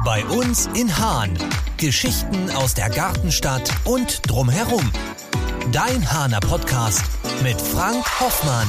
Bei uns in Hahn. Geschichten aus der Gartenstadt und drumherum. Dein Hahner Podcast mit Frank Hoffmann.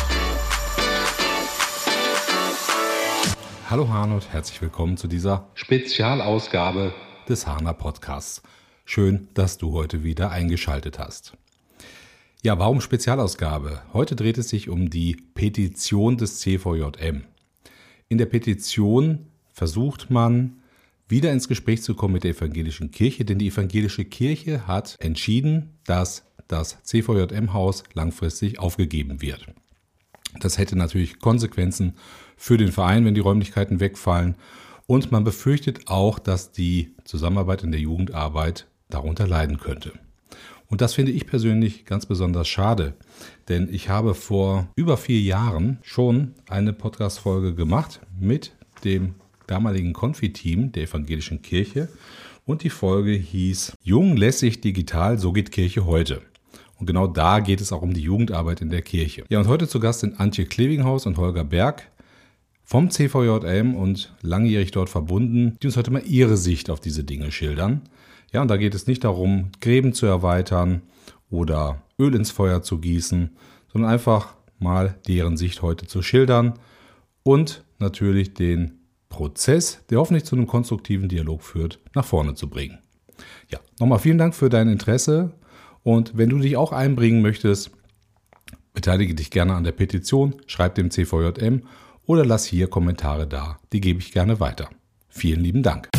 Hallo Hahn und herzlich willkommen zu dieser Spezialausgabe des Hahner Podcasts. Schön, dass du heute wieder eingeschaltet hast. Ja, warum Spezialausgabe? Heute dreht es sich um die Petition des CVJM. In der Petition versucht man, wieder ins Gespräch zu kommen mit der evangelischen Kirche, denn die evangelische Kirche hat entschieden, dass das CVJM-Haus langfristig aufgegeben wird. Das hätte natürlich Konsequenzen für den Verein, wenn die Räumlichkeiten wegfallen. Und man befürchtet auch, dass die Zusammenarbeit in der Jugendarbeit darunter leiden könnte. Und das finde ich persönlich ganz besonders schade, denn ich habe vor über 4 Jahren schon eine Podcast-Folge gemacht mit dem damaligen Konfi-Team der evangelischen Kirche und die Folge hieß Jung, lässig, digital, so geht Kirche heute. Und genau da geht es auch um die Jugendarbeit in der Kirche. Ja, und heute zu Gast sind Antje Klevinghaus und Holger Berg vom CVJM und langjährig dort verbunden, die uns heute mal ihre Sicht auf diese Dinge schildern. Ja, und da geht es nicht darum, Gräben zu erweitern oder Öl ins Feuer zu gießen, sondern einfach mal deren Sicht heute zu schildern und natürlich den Prozess, der hoffentlich zu einem konstruktiven Dialog führt, nach vorne zu bringen. Ja, nochmal vielen Dank für dein Interesse und wenn du dich auch einbringen möchtest, beteilige dich gerne an der Petition, schreib dem CVJM oder lass hier Kommentare da, die gebe ich gerne weiter. Vielen lieben Dank.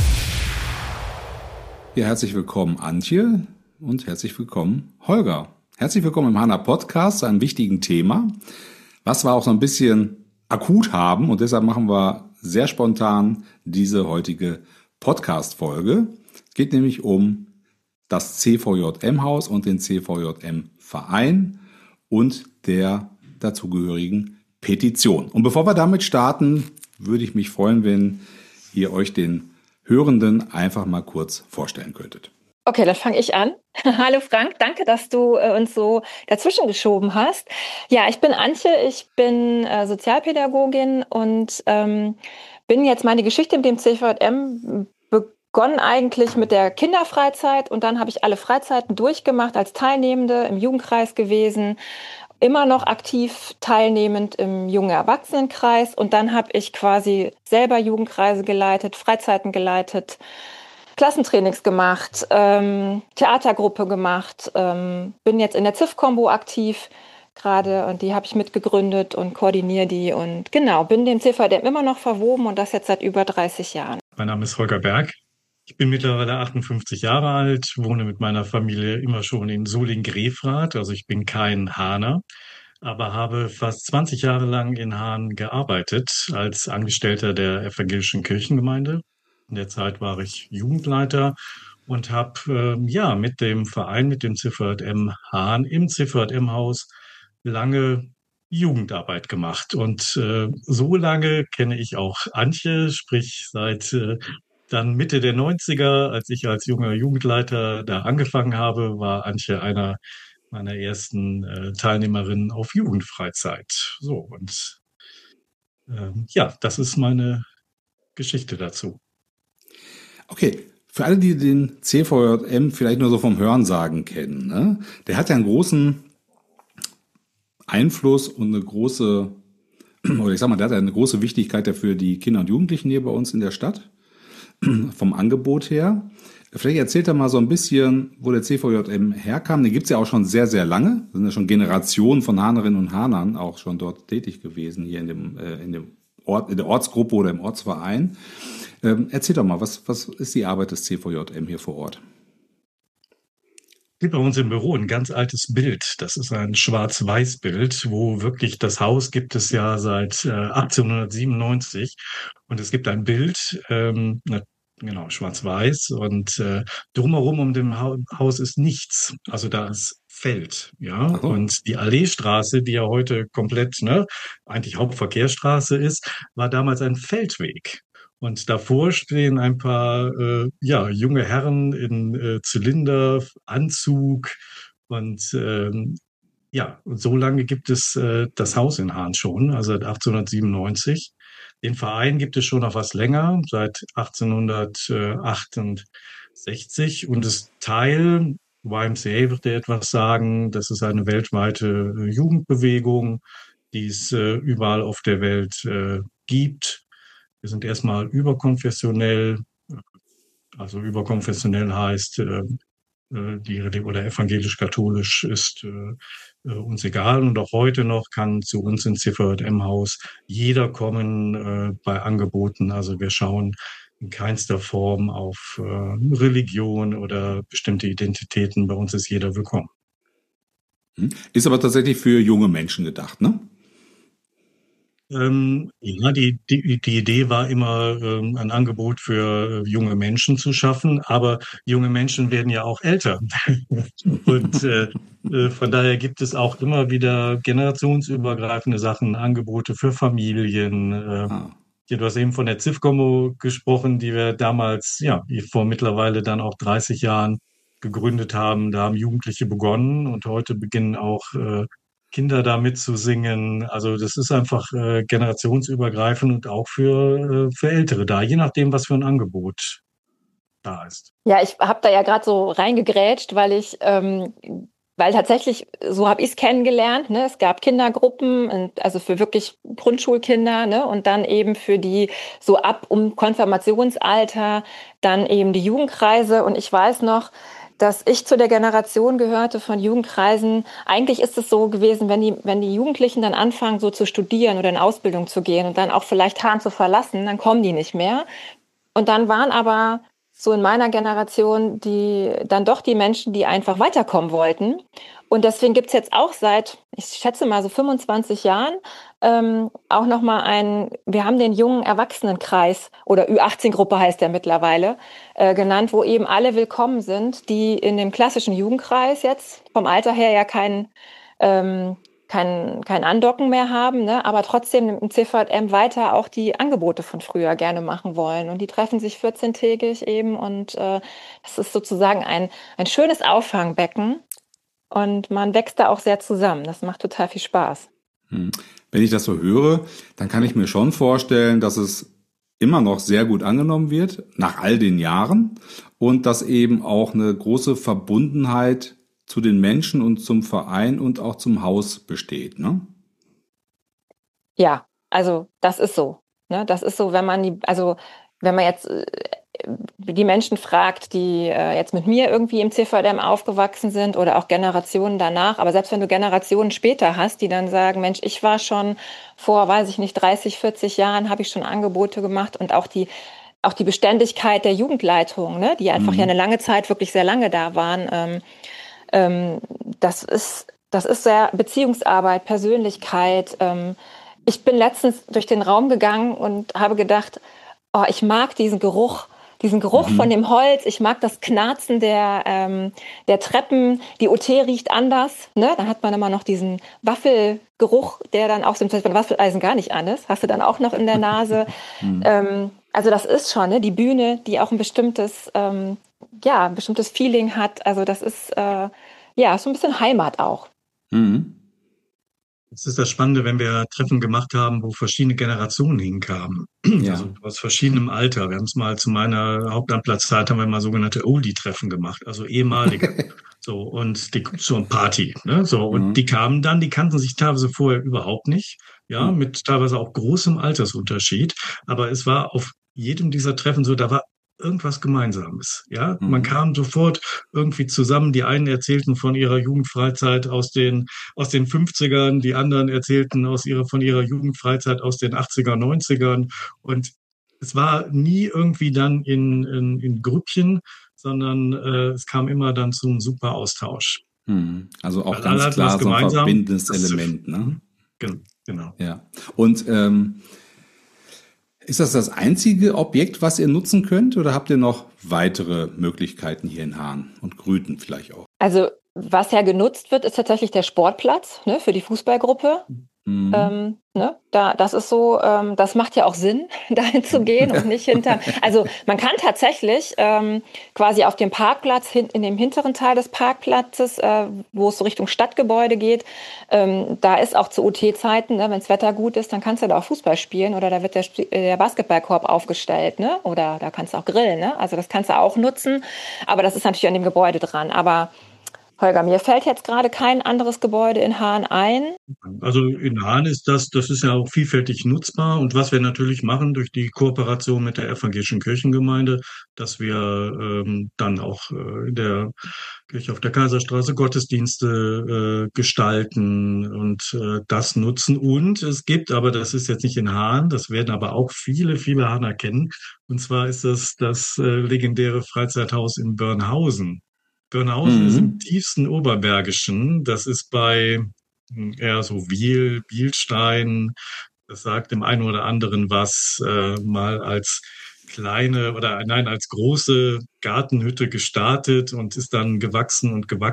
Ja, herzlich willkommen Antje und herzlich willkommen Holger. Herzlich willkommen im Hahner Podcast zu einem wichtigen Thema, was wir auch so ein bisschen akut haben und deshalb machen wir sehr spontan diese heutige Podcast-Folge. Geht nämlich um das CVJM-Haus und den CVJM-Verein und der dazugehörigen Petition. Und bevor wir damit starten, würde ich mich freuen, wenn ihr euch den Hörenden einfach mal kurz vorstellen könntet. Okay, dann fange ich an. Hallo Frank, danke, dass du uns so dazwischen geschoben hast. Ja, ich bin Antje, ich bin Sozialpädagogin und bin jetzt meine Geschichte mit dem CVJM begonnen eigentlich mit der Kinderfreizeit und dann habe ich alle Freizeiten durchgemacht als Teilnehmende im Jugendkreis gewesen, immer noch aktiv teilnehmend im jungen Erwachsenenkreis und dann habe ich quasi selber Jugendkreise geleitet, Freizeiten geleitet, Klassentrainings gemacht, Theatergruppe gemacht, bin jetzt in der ZIF-Kombo aktiv gerade und die habe ich mitgegründet und koordiniere die und genau, bin dem CVJM immer noch verwoben und das jetzt seit über 30 Jahren. Mein Name ist Holger Berg. Ich bin mittlerweile 58 Jahre alt, wohne mit meiner Familie immer schon in Suling-Grefrath, also ich bin kein Hahner, aber habe fast 20 Jahre lang in Hahn gearbeitet als Angestellter der evangelischen Kirchengemeinde. In der Zeit war ich Jugendleiter und habe mit dem Verein, mit dem CVJM Hahn im CVJM-Haus lange Jugendarbeit gemacht. Und so lange kenne ich auch Antje, sprich seit dann Mitte der 90er, als ich als junger Jugendleiter da angefangen habe, war Antje einer meiner ersten Teilnehmerinnen auf Jugendfreizeit. So, und das ist meine Geschichte dazu. Okay, für alle, die den CVJM vielleicht nur so vom Hörensagen kennen, ne? Der hat ja einen großen Einfluss und eine große, oder ich sag mal, der hat eine große Wichtigkeit dafür die Kinder und Jugendlichen hier bei uns in der Stadt, vom Angebot her. Vielleicht erzählt er mal so ein bisschen, wo der CVJM herkam. Den gibt's ja auch schon sehr, sehr lange. Da sind ja schon Generationen von Hahnerinnen und Hahnern auch schon dort tätig gewesen, hier in der Ortsgruppe oder im Ortsverein. Erzähl doch mal, was ist die Arbeit des CVJM hier vor Ort? Es gibt bei uns im Büro ein ganz altes Bild. Das ist ein Schwarz-Weiß-Bild, wo wirklich das Haus gibt es ja seit 1897. Und es gibt ein Bild, genau, schwarz-weiß. Und drumherum um dem Haus ist nichts. Also da ist Feld, ja. Ach so. Und die Alleestraße, die ja heute komplett, eigentlich Hauptverkehrsstraße ist, war damals ein Feldweg. Und davor stehen ein paar junge Herren in Zylinder, Anzug und so lange gibt es das Haus in Hahn schon, also seit 1897. Den Verein gibt es schon noch was länger, seit 1868 und das Teil YMCA wird dir etwas sagen, das ist eine weltweite Jugendbewegung, die es überall auf der Welt gibt. Wir sind erstmal überkonfessionell, also überkonfessionell heißt, oder evangelisch-katholisch ist uns egal. Und auch heute noch kann zu uns ins CVJM-Haus jeder kommen bei Angeboten. Also wir schauen in keinster Form auf Religion oder bestimmte Identitäten. Bei uns ist jeder willkommen. Ist aber tatsächlich für junge Menschen gedacht, ne? Ja, die Idee war immer, ein Angebot für junge Menschen zu schaffen, aber junge Menschen werden ja auch älter. Und von daher gibt es auch immer wieder generationsübergreifende Sachen, Angebote für Familien. Ja, du hast eben von der ZIFCOMO gesprochen, die wir damals, ja, vor mittlerweile dann auch 30 Jahren gegründet haben. Da haben Jugendliche begonnen und heute beginnen auch Kinder da mitzusingen. Also das ist einfach generationsübergreifend und auch für Ältere da, je nachdem, was für ein Angebot da ist. Ja, ich habe da ja gerade so reingegrätscht, weil tatsächlich, so habe ich es kennengelernt, ne? Es gab Kindergruppen, also für wirklich Grundschulkinder, ne? Und dann eben für die so ab um Konfirmationsalter, dann eben die Jugendkreise. Und ich weiß noch, dass ich zu der Generation gehörte von Jugendkreisen. Eigentlich ist es so gewesen, wenn die Jugendlichen dann anfangen, so zu studieren oder in Ausbildung zu gehen und dann auch vielleicht Hahn zu verlassen, dann kommen die nicht mehr. Und dann waren aber so in meiner Generation dann doch die Menschen, die einfach weiterkommen wollten. Und deswegen gibt's jetzt auch seit, ich schätze mal so 25 Jahren, auch nochmal wir haben den jungen Erwachsenenkreis oder Ü18-Gruppe heißt der mittlerweile, genannt, wo eben alle willkommen sind, die in dem klassischen Jugendkreis jetzt vom Alter her ja kein Andocken mehr haben, ne? Aber trotzdem im CVJM weiter auch die Angebote von früher gerne machen wollen. Und die treffen sich 14-tägig eben und das ist sozusagen ein schönes Auffangbecken und man wächst da auch sehr zusammen. Das macht total viel Spaß. Wenn ich das so höre, dann kann ich mir schon vorstellen, dass es immer noch sehr gut angenommen wird, nach all den Jahren, und dass eben auch eine große Verbundenheit zu den Menschen und zum Verein und auch zum Haus besteht, ne? Ja, also das ist so. Ne? Das ist so, wenn man jetzt die Menschen fragt, die jetzt mit mir irgendwie im CVJM aufgewachsen sind oder auch Generationen danach, aber selbst wenn du Generationen später hast, die dann sagen, Mensch, ich war schon vor, weiß ich nicht, 30, 40 Jahren, habe ich schon Angebote gemacht und auch die Beständigkeit der Jugendleitung, ne? Die einfach ja eine lange Zeit wirklich sehr lange da waren, das ist sehr Beziehungsarbeit, Persönlichkeit. Ich bin letztens durch den Raum gegangen und habe gedacht, oh, ich mag diesen Geruch von dem Holz. Ich mag das Knarzen der Treppen. Die OT riecht anders. Ne? Dann hat man immer noch diesen Waffelgeruch, der dann auch so beim Waffeleisen gar nicht an ist. Hast du dann auch noch in der Nase. Also das ist schon, ne? Die Bühne, die auch ein bestimmtes Feeling hat. Also das ist so ein bisschen Heimat auch. Das ist das Spannende, wenn wir Treffen gemacht haben, wo verschiedene Generationen hinkamen. Ja. Also aus verschiedenem Alter. Wir haben es mal zu meiner Hauptamtplatzzeit haben wir mal sogenannte Oldie-Treffen gemacht, also ehemalige. So, und so ein Party, ne? So, und die kamen dann, die kannten sich teilweise vorher überhaupt nicht, ja, mit teilweise auch großem Altersunterschied. Aber es war auf jedem dieser Treffen so, da war irgendwas Gemeinsames, ja. Man kam sofort irgendwie zusammen. Die einen erzählten von ihrer Jugendfreizeit aus den 50ern, die anderen erzählten von ihrer Jugendfreizeit aus den 80er, 90ern. Und es war nie irgendwie dann in Grüppchen, sondern es kam immer dann zum super Austausch. Also auch ganz klar so ein verbindendes Element, ne? Genau. Ja. Und ist das einzige Objekt, was ihr nutzen könnt, oder habt ihr noch weitere Möglichkeiten hier in Hahn und Grüten vielleicht auch? Also was ja genutzt wird, ist tatsächlich der Sportplatz, ne, für die Fußballgruppe. Das ist so, das macht ja auch Sinn, dahin zu gehen und nicht also man kann tatsächlich quasi auf dem Parkplatz, in dem hinteren Teil des Parkplatzes, wo es so Richtung Stadtgebäude geht, da ist auch zu UT-Zeiten, ne, wenn das Wetter gut ist, dann kannst du da auch Fußball spielen oder da wird der Basketballkorb aufgestellt, ne? Oder da kannst du auch grillen, ne? Also das kannst du auch nutzen, aber das ist natürlich an dem Gebäude dran. Aber Holger, mir fällt jetzt gerade kein anderes Gebäude in Hahn ein. Also in Hahn ist das ist ja auch vielfältig nutzbar. Und was wir natürlich machen durch die Kooperation mit der evangelischen Kirchengemeinde, dass wir dann auch in der Kirche auf der Kaiserstraße Gottesdienste gestalten und das nutzen. Und es gibt, aber das ist jetzt nicht in Hahn, das werden aber auch viele, viele Hahner kennen. Und zwar ist das legendäre Freizeithaus in Börnhausen. Börnhausen ist im tiefsten Oberbergischen. Das ist bei eher so Bielstein. Das sagt dem einen oder anderen was, mal als kleine oder nein, als große Gartenhütte gestartet und ist dann gewachsen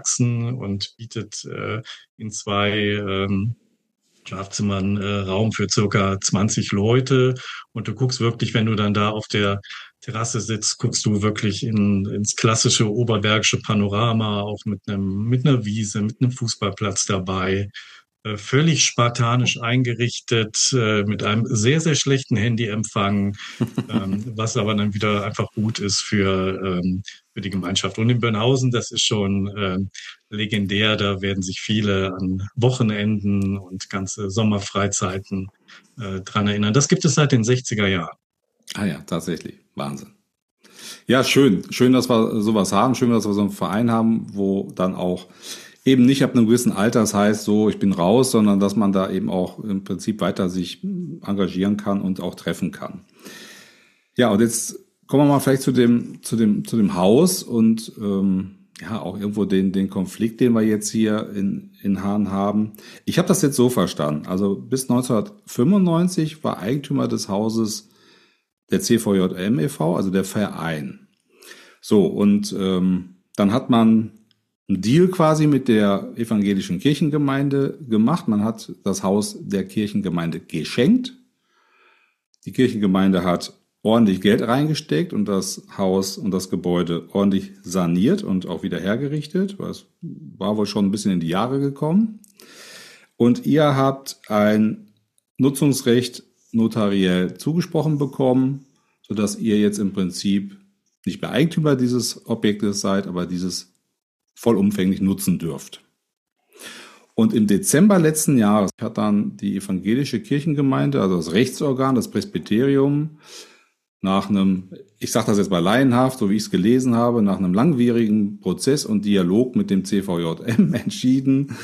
und bietet in zwei Schlafzimmern Raum für circa 20 Leute. Und du guckst wirklich, wenn du dann da auf der Terrasse sitzt, guckst du wirklich ins klassische oberbergische Panorama, auch mit einer Wiese, mit einem Fußballplatz dabei. Völlig spartanisch eingerichtet, mit einem sehr, sehr schlechten Handyempfang, was aber dann wieder einfach gut ist für die Gemeinschaft. Und in Börnhausen, das ist schon legendär, da werden sich viele an Wochenenden und ganze Sommerfreizeiten dran erinnern. Das gibt es seit den 60er Jahren. Ah ja, tatsächlich. Wahnsinn. Ja, schön. Schön, dass wir sowas haben. Schön, dass wir so einen Verein haben, wo dann auch eben nicht ab einem gewissen Alter, das heißt so, ich bin raus, sondern dass man da eben auch im Prinzip weiter sich engagieren kann und auch treffen kann. Ja, und jetzt kommen wir mal vielleicht zu dem Haus und ja, auch irgendwo den Konflikt, den wir jetzt hier in Hahn haben. Ich habe das jetzt so verstanden. Also bis 1995 war Eigentümer des Hauses der CVJM e.V., also der Verein. So, und dann hat man einen Deal quasi mit der evangelischen Kirchengemeinde gemacht. Man hat das Haus der Kirchengemeinde geschenkt. Die Kirchengemeinde hat ordentlich Geld reingesteckt und das Haus und das Gebäude ordentlich saniert und auch wieder hergerichtet. Das war wohl schon ein bisschen in die Jahre gekommen. Und ihr habt ein Nutzungsrecht notariell zugesprochen bekommen, sodass ihr jetzt im Prinzip nicht mehr Eigentümer dieses Objektes seid, aber dieses vollumfänglich nutzen dürft. Und im Dezember letzten Jahres hat dann die evangelische Kirchengemeinde, also das Rechtsorgan, das Presbyterium, nach einem, ich sage das jetzt mal laienhaft, so wie ich es gelesen habe, nach einem langwierigen Prozess und Dialog mit dem CVJM entschieden,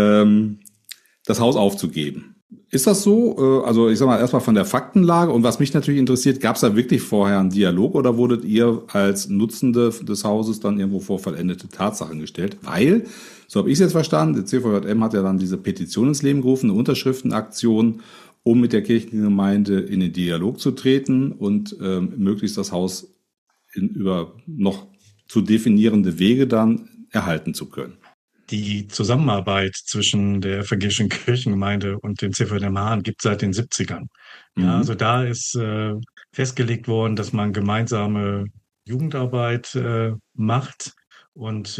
das Haus aufzugeben. Ist das so? Also ich sag mal erstmal von der Faktenlage, und was mich natürlich interessiert, gab es da wirklich vorher einen Dialog oder wurdet ihr als Nutzende des Hauses dann irgendwo vor vollendete Tatsachen gestellt? Weil, so habe ich es jetzt verstanden, der CVJM hat ja dann diese Petition ins Leben gerufen, eine Unterschriftenaktion, um mit der Kirchengemeinde in den Dialog zu treten und möglichst das Haus über noch zu definierende Wege dann erhalten zu können. Die Zusammenarbeit zwischen der evangelischen Kirchengemeinde und dem CVJM Hahn gibt es seit den 70ern. Ja, also da ist festgelegt worden, dass man gemeinsame Jugendarbeit macht und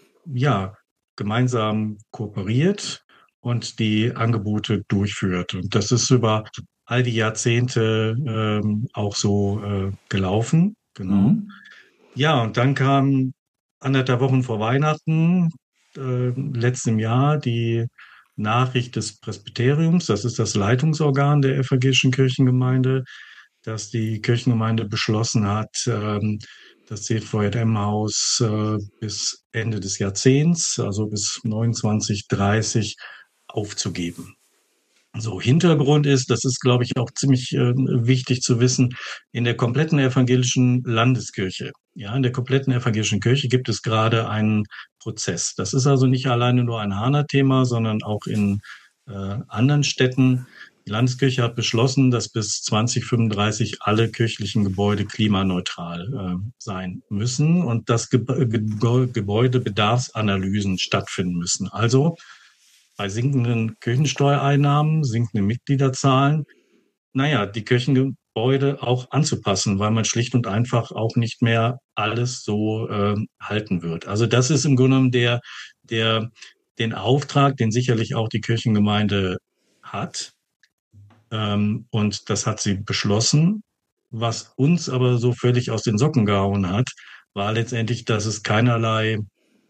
gemeinsam kooperiert und die Angebote durchführt. Und das ist über all die Jahrzehnte auch so gelaufen. Genau. Ja, und dann kam 1,5 Wochen vor Weihnachten letztem Jahr die Nachricht des Presbyteriums, das ist das Leitungsorgan der evangelischen Kirchengemeinde, dass die Kirchengemeinde beschlossen hat, das CVJM-Haus bis Ende des Jahrzehnts, also bis 29/30, aufzugeben. So, Hintergrund ist, das ist, glaube ich, auch ziemlich wichtig zu wissen, in der kompletten evangelischen Landeskirche, ja, in der kompletten evangelischen Kirche gibt es gerade einen Prozess. Das ist also nicht alleine nur ein Hahner Thema, sondern auch in anderen Städten. Die Landeskirche hat beschlossen, dass bis 2035 alle kirchlichen Gebäude klimaneutral sein müssen und dass Gebäudebedarfsanalysen stattfinden müssen. Also bei sinkenden Kirchensteuereinnahmen, sinkenden Mitgliederzahlen, die Kirchengebäude auch anzupassen, weil man schlicht und einfach auch nicht mehr alles so halten wird. Also das ist im Grunde genommen den Auftrag, den sicherlich auch die Kirchengemeinde hat. Und das hat sie beschlossen. Was uns aber so völlig aus den Socken gehauen hat, war letztendlich, dass es keinerlei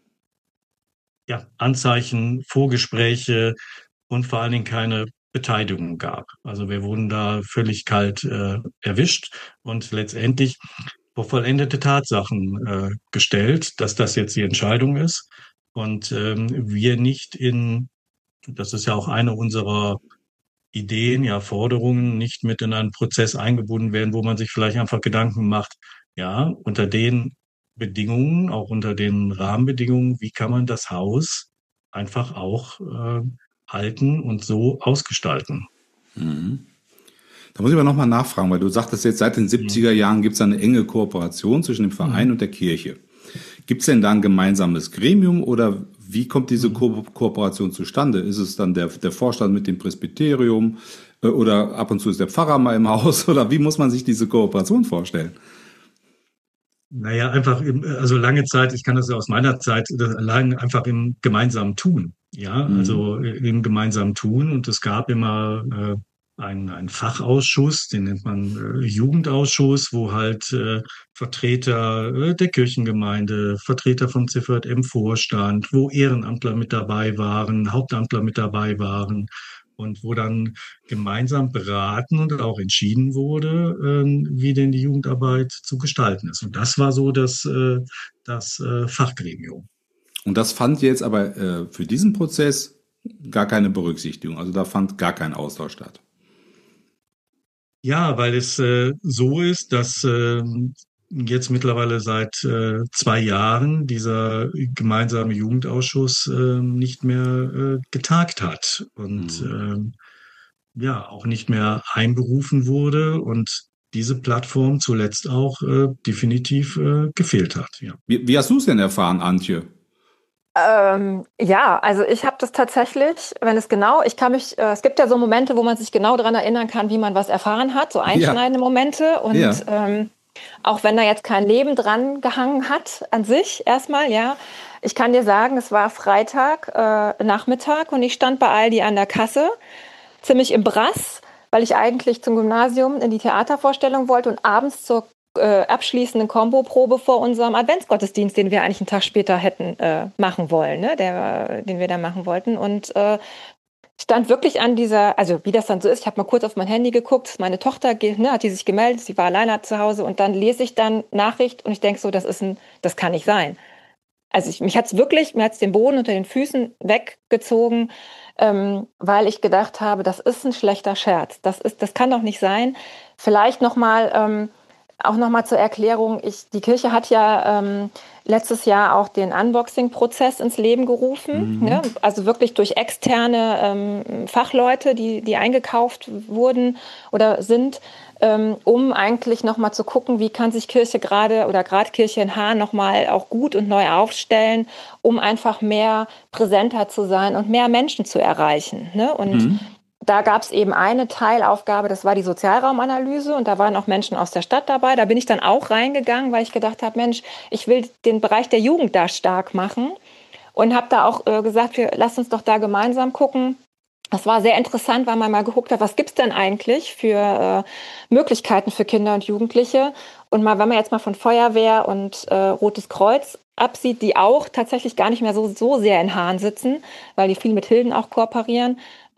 Anzeichen, Vorgespräche und vor allen Dingen keine Beteiligung gab. Also wir wurden da völlig kalt erwischt und letztendlich vor vollendete Tatsachen gestellt, dass das jetzt die Entscheidung ist und wir nicht das ist ja auch eine unserer Ideen, Forderungen, nicht mit in einen Prozess eingebunden werden, wo man sich vielleicht einfach Gedanken macht, unter den Bedingungen, auch unter den Rahmenbedingungen, wie kann man das Haus einfach auch halten und so ausgestalten. Mhm. Da muss ich aber nochmal nachfragen, weil du sagtest jetzt, seit den 70er Jahren gibt es eine enge Kooperation zwischen dem Verein und der Kirche. Gibt es denn da ein gemeinsames Gremium oder wie kommt diese Kooperation zustande? Ist es dann der Vorstand mit dem Presbyterium oder ab und zu ist der Pfarrer mal im Haus oder wie muss man sich diese Kooperation vorstellen? Einfach also lange Zeit, ich kann das ja aus meiner Zeit, allein einfach im gemeinsamen Tun. Also im gemeinsamen Tun und es gab immer einen Fachausschuss, den nennt man Jugendausschuss, wo halt Vertreter der Kirchengemeinde, Vertreter vom CVJM-Vorstand, wo Ehrenamtler mit dabei waren, Hauptamtler mit dabei waren und wo dann gemeinsam beraten und auch entschieden wurde, wie denn die Jugendarbeit zu gestalten ist. Und das war so das Fachgremium. Und das fand jetzt aber für diesen Prozess gar keine Berücksichtigung. Also da fand gar kein Austausch statt. Ja, weil es so ist, dass jetzt mittlerweile seit 2 Jahren dieser gemeinsame Jugendausschuss nicht mehr getagt hat und auch nicht mehr einberufen wurde und diese Plattform zuletzt auch definitiv gefehlt hat. Ja. Wie hast du es denn erfahren, Antje? Also ich habe das tatsächlich, es gibt ja so Momente, wo man sich genau daran erinnern kann, wie man was erfahren hat, so einschneidende Momente und auch wenn da jetzt kein Leben dran gehangen hat an sich erstmal, ich kann dir sagen, es war Freitag Nachmittag und ich stand bei Aldi an der Kasse, ziemlich im Brass, weil ich eigentlich zum Gymnasium in die Theatervorstellung wollte und abends zur abschließenden Komboprobe vor unserem Adventsgottesdienst, den wir eigentlich einen Tag später hätten machen wollen, ne? Den wir da machen wollten. Und stand wirklich an also wie das dann so ist, ich habe mal kurz auf mein Handy geguckt, meine Tochter hat die sich gemeldet, sie war alleine zu Hause und dann lese ich dann Nachricht und ich denke so, das kann nicht sein. Also mir hat's den Boden unter den Füßen weggezogen, weil ich gedacht habe, das ist ein schlechter Scherz. Das kann doch nicht sein. Vielleicht auch nochmal zur Erklärung, die Kirche hat ja letztes Jahr auch den Unboxing-Prozess ins Leben gerufen, ne? Also wirklich durch externe Fachleute, die eingekauft wurden oder sind, um eigentlich nochmal zu gucken, wie kann sich Kirche gerade Kirche in Hahn nochmal auch gut und neu aufstellen, um einfach mehr präsenter zu sein und mehr Menschen zu erreichen, ne? Und da gab es eben eine Teilaufgabe, das war die Sozialraumanalyse und da waren auch Menschen aus der Stadt dabei. Da bin ich dann auch reingegangen, weil ich gedacht habe, Mensch, ich will den Bereich der Jugend da stark machen und habe da auch gesagt, lasst uns doch da gemeinsam gucken. Das war sehr interessant, weil man mal geguckt hat, was gibt's denn eigentlich für Möglichkeiten für Kinder und Jugendliche. Und wenn man jetzt mal von Feuerwehr und Rotes Kreuz absieht, die auch tatsächlich gar nicht mehr so sehr in Hahn sitzen, weil die viel mit Hilden auch kooperieren,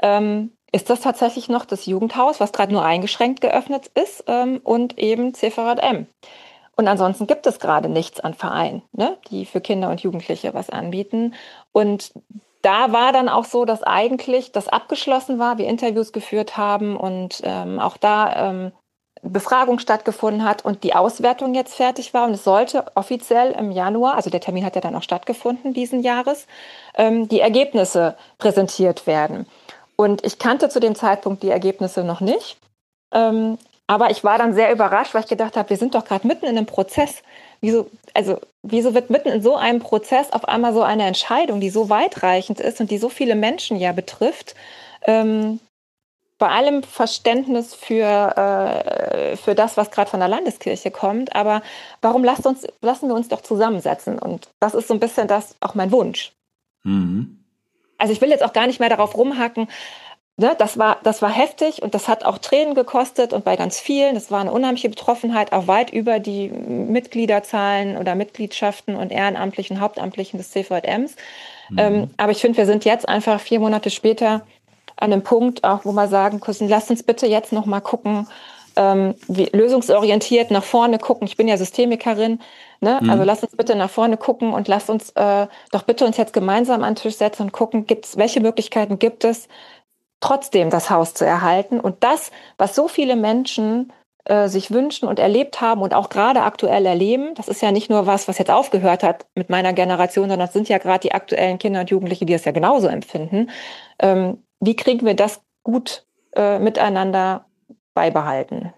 ist das tatsächlich noch das Jugendhaus, was gerade nur eingeschränkt geöffnet ist und eben CVJM. Und ansonsten gibt es gerade nichts an Vereinen, ne, die für Kinder und Jugendliche was anbieten. Und da war dann auch so, dass eigentlich das abgeschlossen war, wir Interviews geführt haben und auch da Befragung stattgefunden hat und die Auswertung jetzt fertig war. Und es sollte offiziell im Januar, also der Termin hat ja dann auch stattgefunden diesen Jahres, die Ergebnisse präsentiert werden. Und ich kannte zu dem Zeitpunkt die Ergebnisse noch nicht. Aber ich war dann sehr überrascht, weil ich gedacht habe, wir sind doch gerade mitten in einem Prozess. Wieso wird mitten in so einem Prozess auf einmal so eine Entscheidung, die so weitreichend ist und die so viele Menschen ja betrifft, bei allem Verständnis für das, was gerade von der Landeskirche kommt, aber warum lassen wir uns doch zusammensetzen? Und das ist so ein bisschen das auch mein Wunsch. Mhm. Also ich will jetzt auch gar nicht mehr darauf rumhacken, ne, das war heftig und das hat auch Tränen gekostet und bei ganz vielen, das war eine unheimliche Betroffenheit, auch weit über die Mitgliederzahlen oder Mitgliedschaften und Ehrenamtlichen, Hauptamtlichen des CVJMs. Aber ich finde, wir sind jetzt einfach 4 Monate später an einem Punkt, auch wo wir sagen können, lasst uns bitte jetzt noch mal gucken, wie lösungsorientiert nach vorne gucken. Ich bin ja Systemikerin, ne? Also lasst uns bitte nach vorne gucken und lasst uns doch bitte uns jetzt gemeinsam an den Tisch setzen und gucken, welche Möglichkeiten gibt es, trotzdem das Haus zu erhalten. Und das, was so viele Menschen sich wünschen und erlebt haben und auch gerade aktuell erleben, das ist ja nicht nur was jetzt aufgehört hat mit meiner Generation, sondern das sind ja gerade die aktuellen Kinder und Jugendliche, die es ja genauso empfinden. Wie kriegen wir das gut miteinander beibehalten?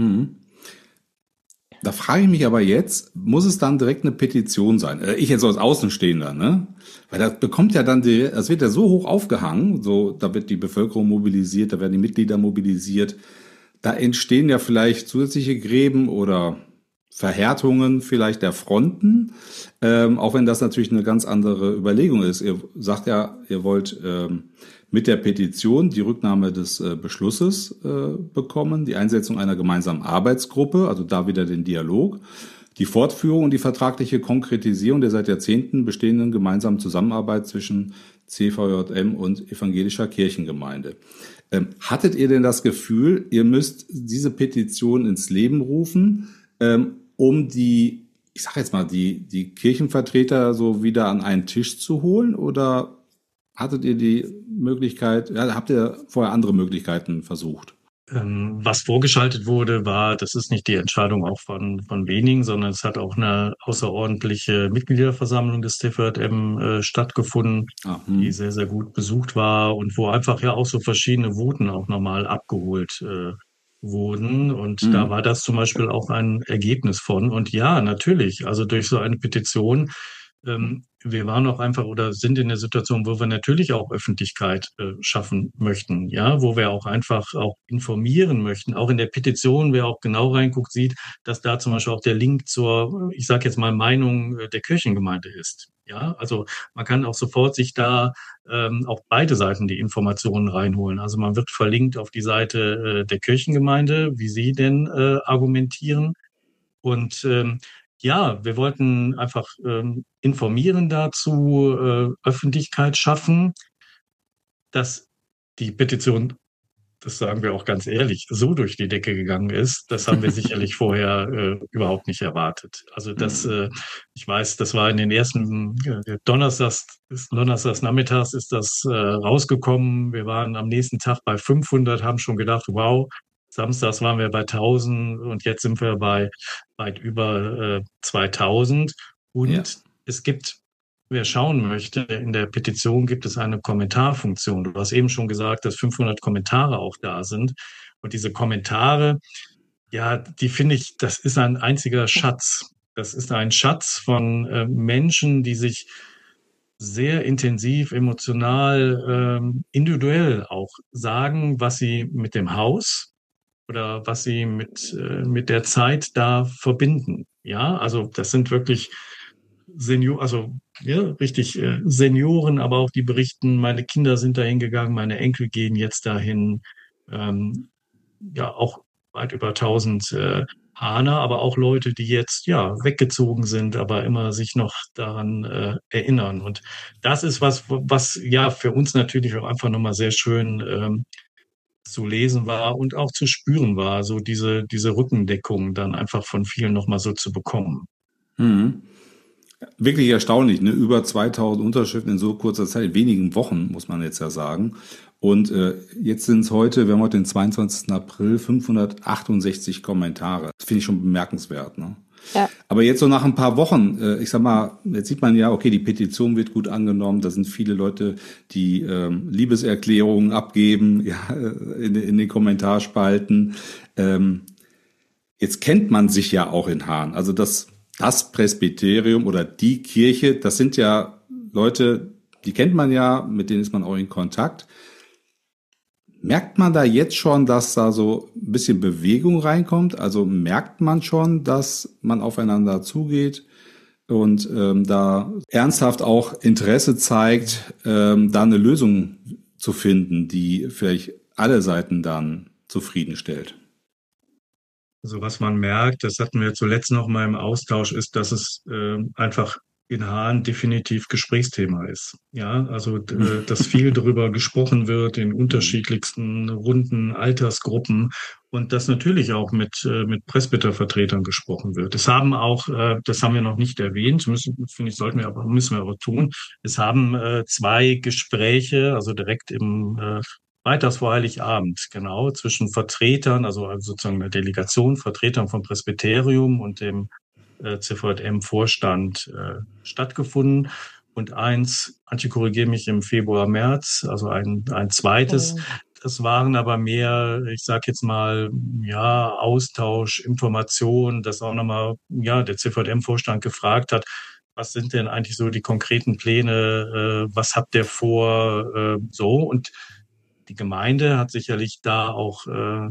Da frage ich mich aber jetzt, muss es dann direkt eine Petition sein? Ich jetzt als Außenstehender, ne? Weil das bekommt ja dann, das wird ja so hoch aufgehangen, so, da wird die Bevölkerung mobilisiert, da werden die Mitglieder mobilisiert. Da entstehen ja vielleicht zusätzliche Gräben oder Verhärtungen vielleicht der Fronten, auch wenn das natürlich eine ganz andere Überlegung ist. Ihr sagt ja, ihr wollt mit der Petition die Rücknahme des Beschlusses bekommen, die Einsetzung einer gemeinsamen Arbeitsgruppe, also da wieder den Dialog, die Fortführung und die vertragliche Konkretisierung der seit Jahrzehnten bestehenden gemeinsamen Zusammenarbeit zwischen CVJM und evangelischer Kirchengemeinde. Hattet ihr denn das Gefühl, ihr müsst diese Petition ins Leben rufen, um die, ich sag jetzt mal, die Kirchenvertreter so wieder an einen Tisch zu holen, oder hattet ihr die Möglichkeit, habt ihr vorher andere Möglichkeiten versucht? Was vorgeschaltet wurde, das ist nicht die Entscheidung auch von wenigen, sondern es hat auch eine außerordentliche Mitgliederversammlung des CVJM stattgefunden, die sehr, sehr gut besucht war und wo einfach ja auch so verschiedene Voten auch nochmal abgeholt wurden. Und da war das zum Beispiel auch ein Ergebnis von. Und ja, natürlich, also durch so eine Petition, wir waren auch einfach oder sind in der Situation, wo wir natürlich auch Öffentlichkeit schaffen möchten, ja, wo wir auch einfach auch informieren möchten. Auch in der Petition, wer auch genau reinguckt, sieht, dass da zum Beispiel auch der Link zur, ich sage jetzt mal, Meinung der Kirchengemeinde ist. Ja, also man kann auch sofort sich da auf beide Seiten die Informationen reinholen. Also man wird verlinkt auf die Seite der Kirchengemeinde, wie sie denn argumentieren. Und ja, wir wollten einfach informieren dazu, Öffentlichkeit schaffen, dass die Petition, das sagen wir auch ganz ehrlich, so durch die Decke gegangen ist. Das haben wir sicherlich vorher überhaupt nicht erwartet. Also das, ich weiß, das war in den ersten Donnerstags nachmittags ist das rausgekommen. Wir waren am nächsten Tag bei 500, haben schon gedacht, wow. Samstags waren wir bei 1000 und jetzt sind wir bei weit über 2000. Und es gibt, wer schauen möchte, in der Petition gibt es eine Kommentarfunktion. Du hast eben schon gesagt, dass 500 Kommentare auch da sind. Und diese Kommentare, ja, die finde ich, das ist ein einziger Schatz. Das ist ein Schatz von Menschen, die sich sehr intensiv, emotional, individuell auch sagen, was sie mit dem Haus oder was sie mit der Zeit da verbinden. Ja, also das sind wirklich Senioren, aber auch die berichten, meine Kinder sind dahin gegangen, meine Enkel gehen jetzt dahin. Ja, auch weit über 1000 Hahner, aber auch Leute, die jetzt weggezogen sind, aber immer sich noch daran erinnern. Und das ist was ja für uns natürlich auch einfach nochmal sehr schön zu lesen war und auch zu spüren war, so diese Rückendeckung dann einfach von vielen nochmal so zu bekommen. Wirklich erstaunlich, ne? Über 2000 Unterschriften in so kurzer Zeit, in wenigen Wochen, muss man jetzt ja sagen. Und jetzt sind es heute, wir haben heute den 22. April, 568 Kommentare. Das finde ich schon bemerkenswert, ne? Ja. Aber jetzt so nach ein paar Wochen, ich sag mal, jetzt sieht man ja, okay, die Petition wird gut angenommen, da sind viele Leute, die Liebeserklärungen abgeben, in den Kommentarspalten. Jetzt kennt man sich ja auch in Hahn. Also das Presbyterium oder die Kirche, das sind ja Leute, die kennt man ja, mit denen ist man auch in Kontakt. Merkt man da jetzt schon, dass da so ein bisschen Bewegung reinkommt? Also merkt man schon, dass man aufeinander zugeht und da ernsthaft auch Interesse zeigt, da eine Lösung zu finden, die vielleicht alle Seiten dann zufriedenstellt? Also was man merkt, das hatten wir zuletzt noch mal im Austausch, ist, dass es einfach in Hahn definitiv Gesprächsthema ist. Ja, also dass viel darüber gesprochen wird in unterschiedlichsten Runden, Altersgruppen und dass natürlich auch mit Presbytervertretern gesprochen wird. Es haben auch, das haben wir noch nicht erwähnt, müssen wir aber tun. Es haben zwei Gespräche, also direkt im freitags vor Heiligabend, genau, zwischen Vertretern, also sozusagen der Delegation, Vertretern vom Presbyterium und dem CVJM-Vorstand stattgefunden. Und eins, Antje, korrigiere mich, im Februar, März, also ein zweites. Das waren aber mehr, ich sage jetzt mal, ja, Austausch, Information, dass auch nochmal, ja, der CVJM-Vorstand gefragt hat, was sind denn eigentlich so die konkreten Pläne, was habt ihr vor, so. Und die Gemeinde hat sicherlich da auch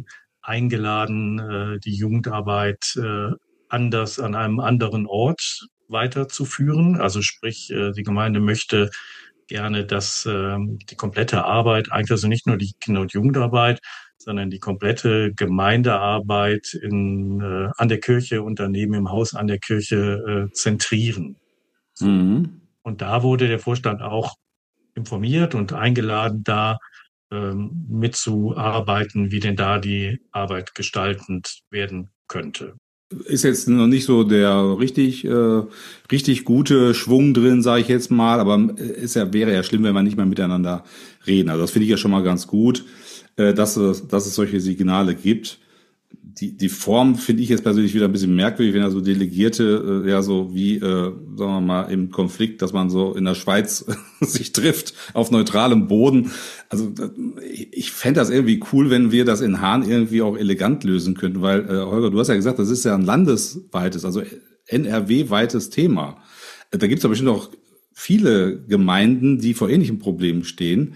eingeladen, die Jugendarbeit anders an einem anderen Ort weiterzuführen. Also sprich, die Gemeinde möchte gerne, dass die komplette Arbeit, eigentlich also nicht nur die Kinder- und Jugendarbeit, sondern die komplette Gemeindearbeit an der Kirche und daneben im Haus an der Kirche zentrieren. So. Mhm. Und da wurde der Vorstand auch informiert und eingeladen, da mitzuarbeiten, wie denn da die Arbeit gestaltend werden könnte. Ist jetzt noch nicht so der richtig gute Schwung drin, sage ich jetzt mal, aber wäre ja schlimm, wenn wir nicht mehr miteinander reden. Also das finde ich ja schon mal ganz gut, dass es solche Signale gibt. Die Form finde ich jetzt persönlich wieder ein bisschen merkwürdig, wenn da so Delegierte, ja so wie, sagen wir mal, im Konflikt, dass man so in der Schweiz sich trifft, auf neutralem Boden. Also ich fände das irgendwie cool, wenn wir das in Hahn irgendwie auch elegant lösen könnten, weil, Holger, du hast ja gesagt, das ist ja ein landesweites, also NRW-weites Thema. Da gibt es aber bestimmt auch viele Gemeinden, die vor ähnlichen Problemen stehen.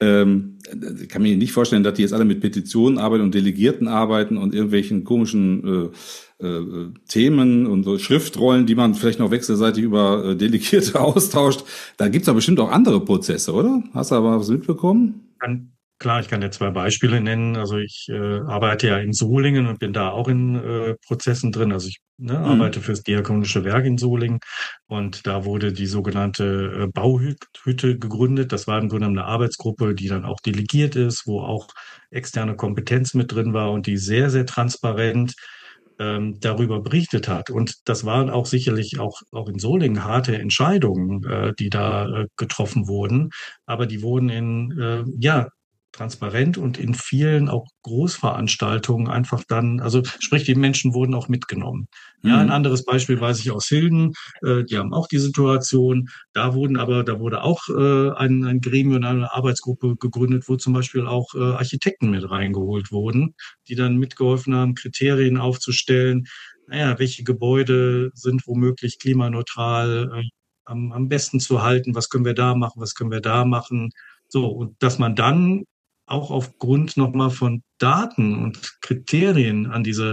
Ich kann mir nicht vorstellen, dass die jetzt alle mit Petitionen arbeiten und Delegierten arbeiten und irgendwelchen komischen Themen und so Schriftrollen, die man vielleicht noch wechselseitig über Delegierte austauscht. Da gibt's aber bestimmt auch andere Prozesse, oder? Hast du aber was mitbekommen? Klar, ich kann dir zwei Beispiele nennen. Also ich arbeite ja in Solingen und bin da auch in Prozessen drin. Also ich arbeite fürs Diakonische Werk in Solingen und da wurde die sogenannte Bauhütte gegründet. Das war im Grunde eine Arbeitsgruppe, die dann auch delegiert ist, wo auch externe Kompetenz mit drin war und die sehr, sehr transparent darüber berichtet hat. Und das waren auch sicherlich auch in Solingen harte Entscheidungen, die da getroffen wurden. Aber die wurden transparent und in vielen auch Großveranstaltungen einfach dann, also sprich, die Menschen wurden auch mitgenommen. Ja, ein anderes Beispiel weiß ich aus Hilden, die haben auch die Situation, da wurde auch ein Gremium, eine Arbeitsgruppe gegründet, wo zum Beispiel auch Architekten mit reingeholt wurden, die dann mitgeholfen haben, Kriterien aufzustellen, welche Gebäude sind womöglich klimaneutral, am besten zu halten, was können wir da machen, was können wir da machen. So, und dass man dann auch aufgrund nochmal von Daten und Kriterien an diese,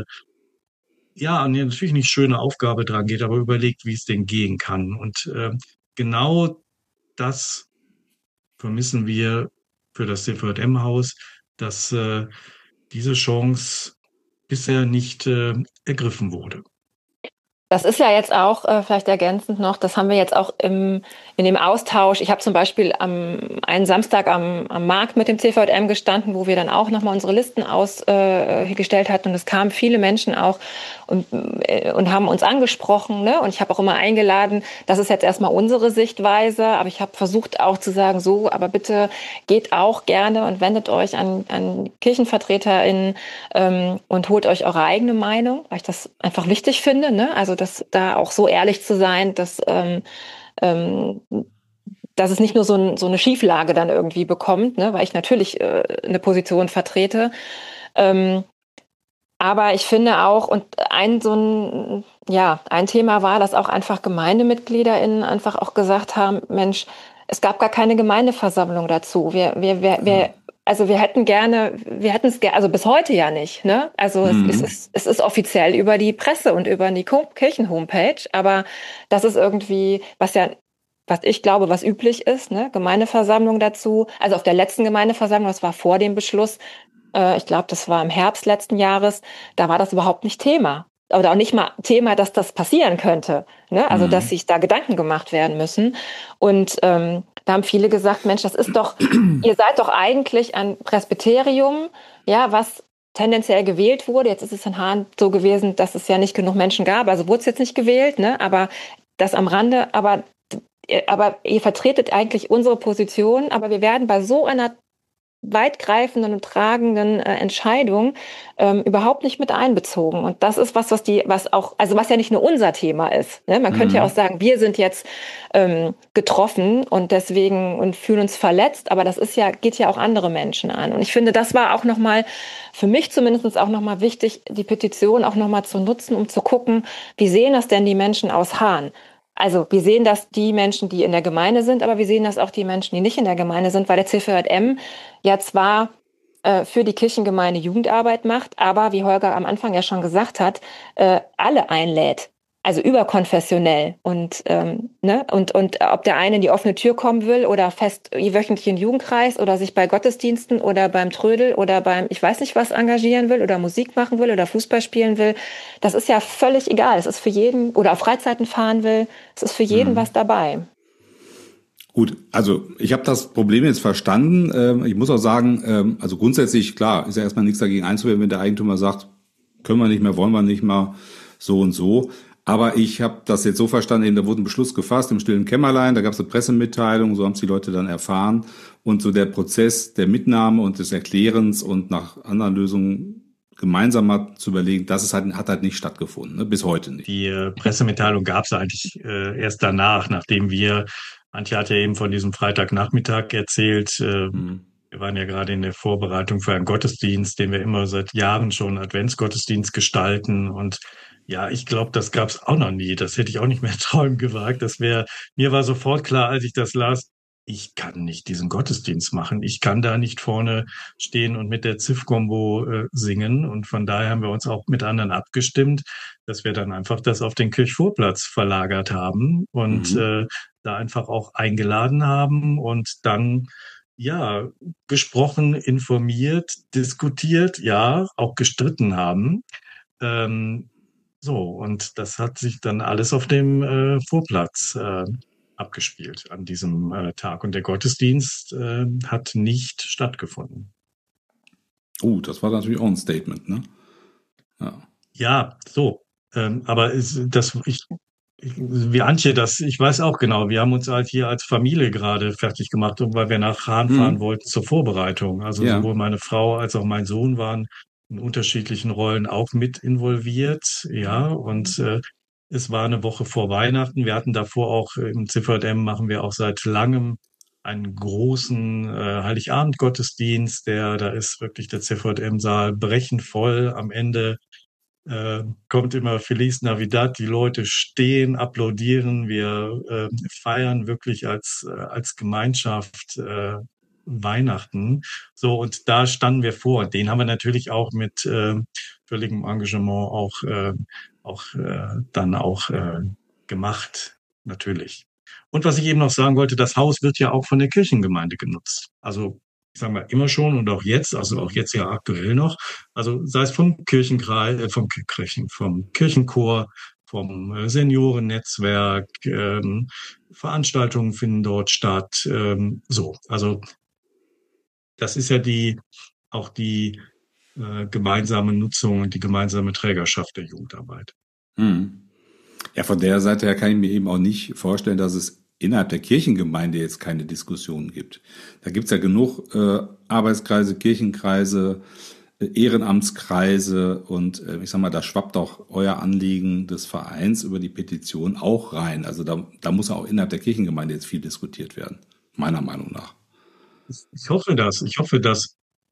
an die natürlich nicht schöne Aufgabe dran geht, aber überlegt, wie es denn gehen kann. Und genau das vermissen wir für das CVJM-Haus, dass diese Chance bisher nicht ergriffen wurde. Das ist ja jetzt auch, vielleicht ergänzend noch, das haben wir jetzt auch in dem Austausch. Ich habe zum Beispiel einen Samstag am Markt mit dem CVJM gestanden, wo wir dann auch nochmal unsere Listen ausgestellt hatten. Und es kamen viele Menschen auch und haben uns angesprochen. Ne? Und ich habe auch immer eingeladen, das ist jetzt erstmal unsere Sichtweise, aber ich habe versucht auch zu sagen, so, aber bitte geht auch gerne und wendet euch an KirchenvertreterInnen und holt euch eure eigene Meinung, weil ich das einfach wichtig finde. Ne? Also dass da auch so ehrlich zu sein, dass es nicht nur so eine Schieflage dann irgendwie bekommt, ne, weil ich natürlich eine Position vertrete. Aber ich finde auch, und ein Thema war, dass auch einfach GemeindemitgliederInnen einfach auch gesagt haben, Mensch, es gab gar keine Gemeindeversammlung dazu. Also wir hätten es gerne, also bis heute ja nicht, ne? Also es ist offiziell über die Presse und über die Kirchen-Homepage, aber das ist irgendwie, was ich glaube, was üblich ist, ne? Gemeindeversammlung dazu. Also auf der letzten Gemeindeversammlung, das war vor dem Beschluss, ich glaube, das war im Herbst letzten Jahres, da war das überhaupt nicht Thema. Oder auch nicht mal Thema, dass das passieren könnte. Ne? Also, dass sich da Gedanken gemacht werden müssen. Und da haben viele gesagt, Mensch, das ist doch, ihr seid doch eigentlich ein Presbyterium, ja, was tendenziell gewählt wurde. Jetzt ist es in Hahn so gewesen, dass es ja nicht genug Menschen gab. Also wurde es jetzt nicht gewählt, ne? Aber das am Rande. Aber ihr vertretet eigentlich unsere Position. Aber wir werden bei so einer weitgreifenden und tragenden Entscheidung überhaupt nicht mit einbezogen. Und das ist was ja nicht nur unser Thema ist. Ne? Man könnte ja auch sagen, wir sind jetzt getroffen und deswegen und fühlen uns verletzt, aber das geht ja auch andere Menschen an. Und ich finde, das war auch nochmal, für mich zumindest auch nochmal wichtig, die Petition auch nochmal zu nutzen, um zu gucken, wie sehen das denn die Menschen aus Hahn? Also wir sehen das die Menschen, die in der Gemeinde sind, aber wir sehen das auch die Menschen, die nicht in der Gemeinde sind, weil der CVJM ja zwar für die Kirchengemeinde Jugendarbeit macht, aber wie Holger am Anfang ja schon gesagt hat, alle einlädt. Also überkonfessionell und ob der eine in die offene Tür kommen will oder fest wöchentlich in den Jugendkreis oder sich bei Gottesdiensten oder beim Trödel oder beim ich weiß nicht was engagieren will oder Musik machen will oder Fußball spielen will, das ist ja völlig egal. Es ist für jeden oder auf Freizeiten fahren will, es ist für jeden was dabei. Gut, also ich habe das Problem jetzt verstanden. Ich muss auch sagen, also grundsätzlich, klar, ist ja erstmal nichts dagegen einzuwenden, wenn der Eigentümer sagt, können wir nicht mehr, wollen wir nicht mehr, so und so. Aber ich habe das jetzt so verstanden, eben, da wurde ein Beschluss gefasst im stillen Kämmerlein, da gab es eine Pressemitteilung, so haben es die Leute dann erfahren. Und so der Prozess der Mitnahme und des Erklärens und nach anderen Lösungen gemeinsam mal zu überlegen, hat halt nicht stattgefunden, ne? Bis heute nicht. Die Pressemitteilung gab es eigentlich erst danach, nachdem Antje hat ja eben von diesem Freitagnachmittag erzählt, wir waren ja gerade in der Vorbereitung für einen Gottesdienst, den wir immer seit Jahren schon Adventsgottesdienst gestalten und ja, ich glaube, das gab es auch noch nie. Das hätte ich auch nicht mehr träumen gewagt. Mir war sofort klar, als ich das las, ich kann nicht diesen Gottesdienst machen. Ich kann da nicht vorne stehen und mit der Ziff-Combo singen. Und von daher haben wir uns auch mit anderen abgestimmt, dass wir dann einfach das auf den Kirchvorplatz verlagert haben und da einfach auch eingeladen haben und dann ja gesprochen, informiert, diskutiert, ja, auch gestritten haben. Und das hat sich dann alles auf dem Vorplatz abgespielt an diesem Tag. Und der Gottesdienst hat nicht stattgefunden. Das war natürlich auch ein Statement, ne? Ja, so. Aber wie Antje ich weiß auch genau, wir haben uns halt hier als Familie gerade fertig gemacht, weil wir nach Hahn fahren wollten zur Vorbereitung. Also sowohl meine Frau als auch mein Sohn waren in unterschiedlichen Rollen auch mit involviert, ja, und es war eine Woche vor Weihnachten. Wir hatten davor auch im CVJM machen wir auch seit langem einen großen Heiligabend-Gottesdienst, da ist wirklich der CVJM-Saal brechend voll. Am Ende kommt immer Feliz Navidad, die Leute stehen, applaudieren, wir feiern wirklich als Gemeinschaft Weihnachten. So, und da standen wir vor. Den haben wir natürlich auch mit völligem Engagement auch gemacht, natürlich. Und was ich eben noch sagen wollte, das Haus wird ja auch von der Kirchengemeinde genutzt. Also, ich sage mal, immer schon und auch jetzt, also auch jetzt ja aktuell noch. Also, sei es vom Kirchenkreis, vom Kirchenchor, vom Seniorennetzwerk, Veranstaltungen finden dort statt, also das ist ja auch die gemeinsame Nutzung und die gemeinsame Trägerschaft der Jugendarbeit. Ja, von der Seite her kann ich mir eben auch nicht vorstellen, dass es innerhalb der Kirchengemeinde jetzt keine Diskussionen gibt. Da gibt's ja genug Arbeitskreise, Kirchenkreise, Ehrenamtskreise und ich sag mal, da schwappt auch euer Anliegen des Vereins über die Petition auch rein. Also da muss auch innerhalb der Kirchengemeinde jetzt viel diskutiert werden, meiner Meinung nach. Ich hoffe das.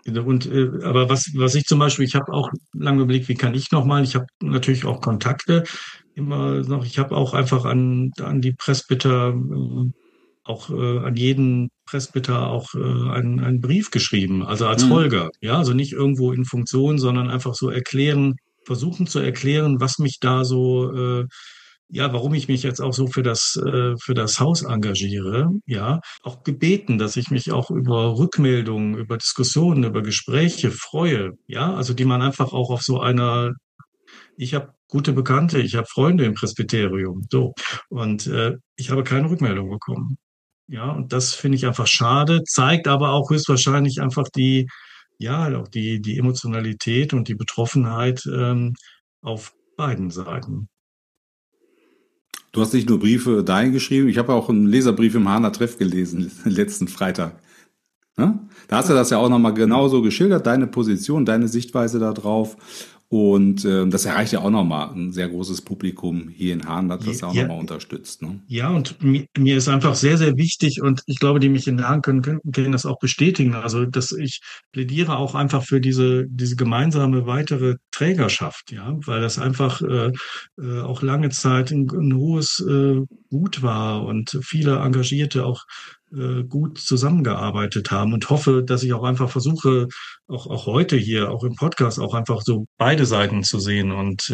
Aber was ich zum Beispiel, ich habe auch lange überlegt, wie kann ich nochmal, ich habe natürlich auch Kontakte immer noch, ich habe auch einfach an die Presbyter, auch an jeden Presbyter auch einen Brief geschrieben, also als Mhm. Holger, ja, also nicht irgendwo in Funktion, sondern einfach so versuchen zu erklären, was mich da so ja, warum ich mich jetzt auch so für das Haus engagiere, ja, auch gebeten, dass ich mich auch über Rückmeldungen, über Diskussionen, über Gespräche freue, ja, also die man einfach auch auf so einer, ich habe gute Bekannte, ich habe Freunde im Presbyterium, so, und ich habe keine Rückmeldung bekommen, ja, und das finde ich einfach schade, zeigt aber auch höchstwahrscheinlich einfach ja, auch die Emotionalität und die Betroffenheit auf beiden Seiten. Du hast nicht nur Briefe dahin geschrieben, ich habe auch einen Leserbrief im Hahner Treff gelesen, letzten Freitag. Ne? Da hast du das ja auch nochmal genauso geschildert, deine Position, deine Sichtweise da drauf. Und das erreicht ja auch nochmal ein sehr großes Publikum hier in Hahn, hat das ja auch Ja, nochmal unterstützt. Ne? ja, und mir ist einfach sehr, sehr wichtig und ich glaube, die mich in der Hand können das auch bestätigen. Also, dass ich plädiere auch einfach für diese gemeinsame weitere Trägerschaft, ja, weil das einfach auch lange Zeit ein hohes Gut war und viele Engagierte auch gut zusammengearbeitet haben und hoffe, dass ich auch einfach versuche, auch heute hier, auch im Podcast, auch einfach so beide Seiten zu sehen und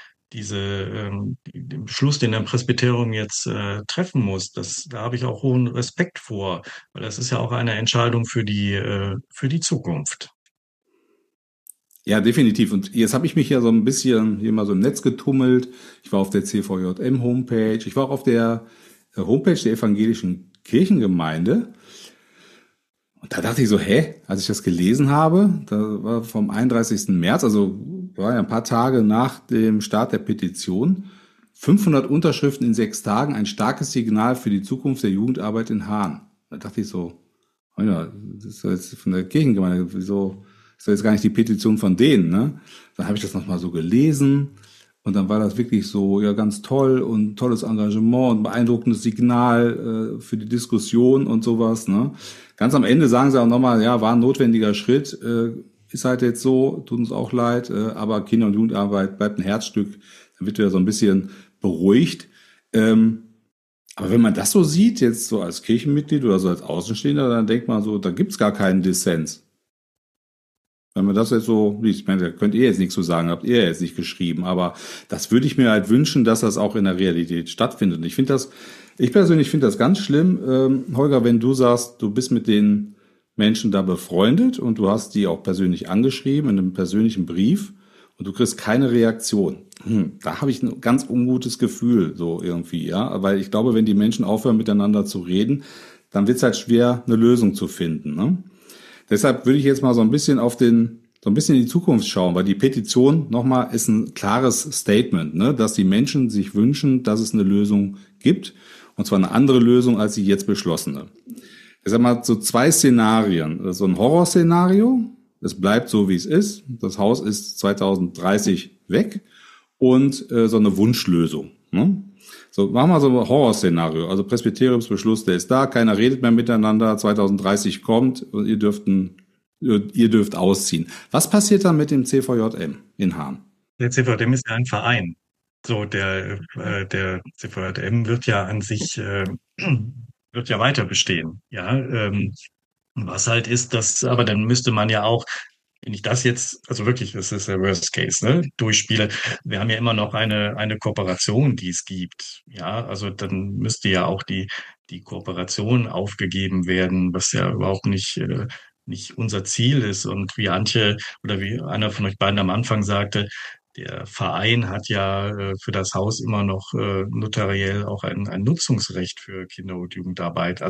den Beschluss, den der Presbyterium jetzt treffen muss, da habe ich auch hohen Respekt vor, weil das ist ja auch eine Entscheidung für die Zukunft. Ja, definitiv. Und jetzt habe ich mich ja so ein bisschen hier mal so im Netz getummelt. Ich war auf der CVJM-Homepage. Ich war auch auf der Homepage der evangelischen Kirchengemeinde. Und da dachte ich so, als ich das gelesen habe, da war vom 31. März, also war ja ein paar Tage nach dem Start der Petition, 500 Unterschriften in 6 Tagen, ein starkes Signal für die Zukunft der Jugendarbeit in Hahn. Da dachte ich so, oh ja, das ist jetzt von der Kirchengemeinde, wieso ist das jetzt gar nicht die Petition von denen, ne? Dann habe ich das nochmal so gelesen und dann war das wirklich so, ja, ganz toll und tolles Engagement und beeindruckendes Signal für die Diskussion und sowas, ne? Ganz am Ende sagen sie auch nochmal, ja, war ein notwendiger Schritt, ist halt jetzt so, tut uns auch leid, aber Kinder- und Jugendarbeit bleibt ein Herzstück, dann wird wieder so ein bisschen beruhigt. Aber wenn man das so sieht, jetzt so als Kirchenmitglied oder so als Außenstehender, dann denkt man so, da gibt's gar keinen Dissens. Wenn man das jetzt so liest, ich meine, da könnt ihr jetzt nichts zu sagen, habt ihr jetzt nicht geschrieben, aber das würde ich mir halt wünschen, dass das auch in der Realität stattfindet. Und ich persönlich finde das ganz schlimm, Holger, wenn du sagst, du bist mit den Menschen da befreundet und du hast die auch persönlich angeschrieben in einem persönlichen Brief und du kriegst keine Reaktion. Da habe ich ein ganz ungutes Gefühl, so irgendwie, ja, weil ich glaube, wenn die Menschen aufhören miteinander zu reden, dann wird es halt schwer, eine Lösung zu finden, ne? Deshalb würde ich jetzt mal so ein bisschen in die Zukunft schauen, weil die Petition nochmal ist ein klares Statement, ne, dass die Menschen sich wünschen, dass es eine Lösung gibt, und zwar eine andere Lösung als die jetzt beschlossene. Deshalb mal so 2 Szenarien. So ein Horrorszenario, es bleibt so, wie es ist, das Haus ist 2030 weg, und so eine Wunschlösung, ne? So, machen wir so ein Horrorszenario. Also Presbyteriumsbeschluss, der ist da, keiner redet mehr miteinander, 2030 kommt und ihr dürft ausziehen. Was passiert dann mit dem CVJM in Hahn? Der CVJM ist ja ein Verein. So, der CVJM wird ja an sich, wird ja weiter bestehen. Ja, was halt ist, aber dann müsste man ja auch, wenn ich das jetzt, also wirklich, das ist der Worst Case, ne, durchspiele, wir haben ja immer noch eine Kooperation, die es gibt. Ja, also dann müsste ja auch die Kooperation aufgegeben werden, was ja überhaupt nicht unser Ziel ist. Und wie Antje oder wie einer von euch beiden am Anfang sagte, der Verein hat ja für das Haus immer noch notariell auch ein Nutzungsrecht für Kinder- und Jugendarbeit.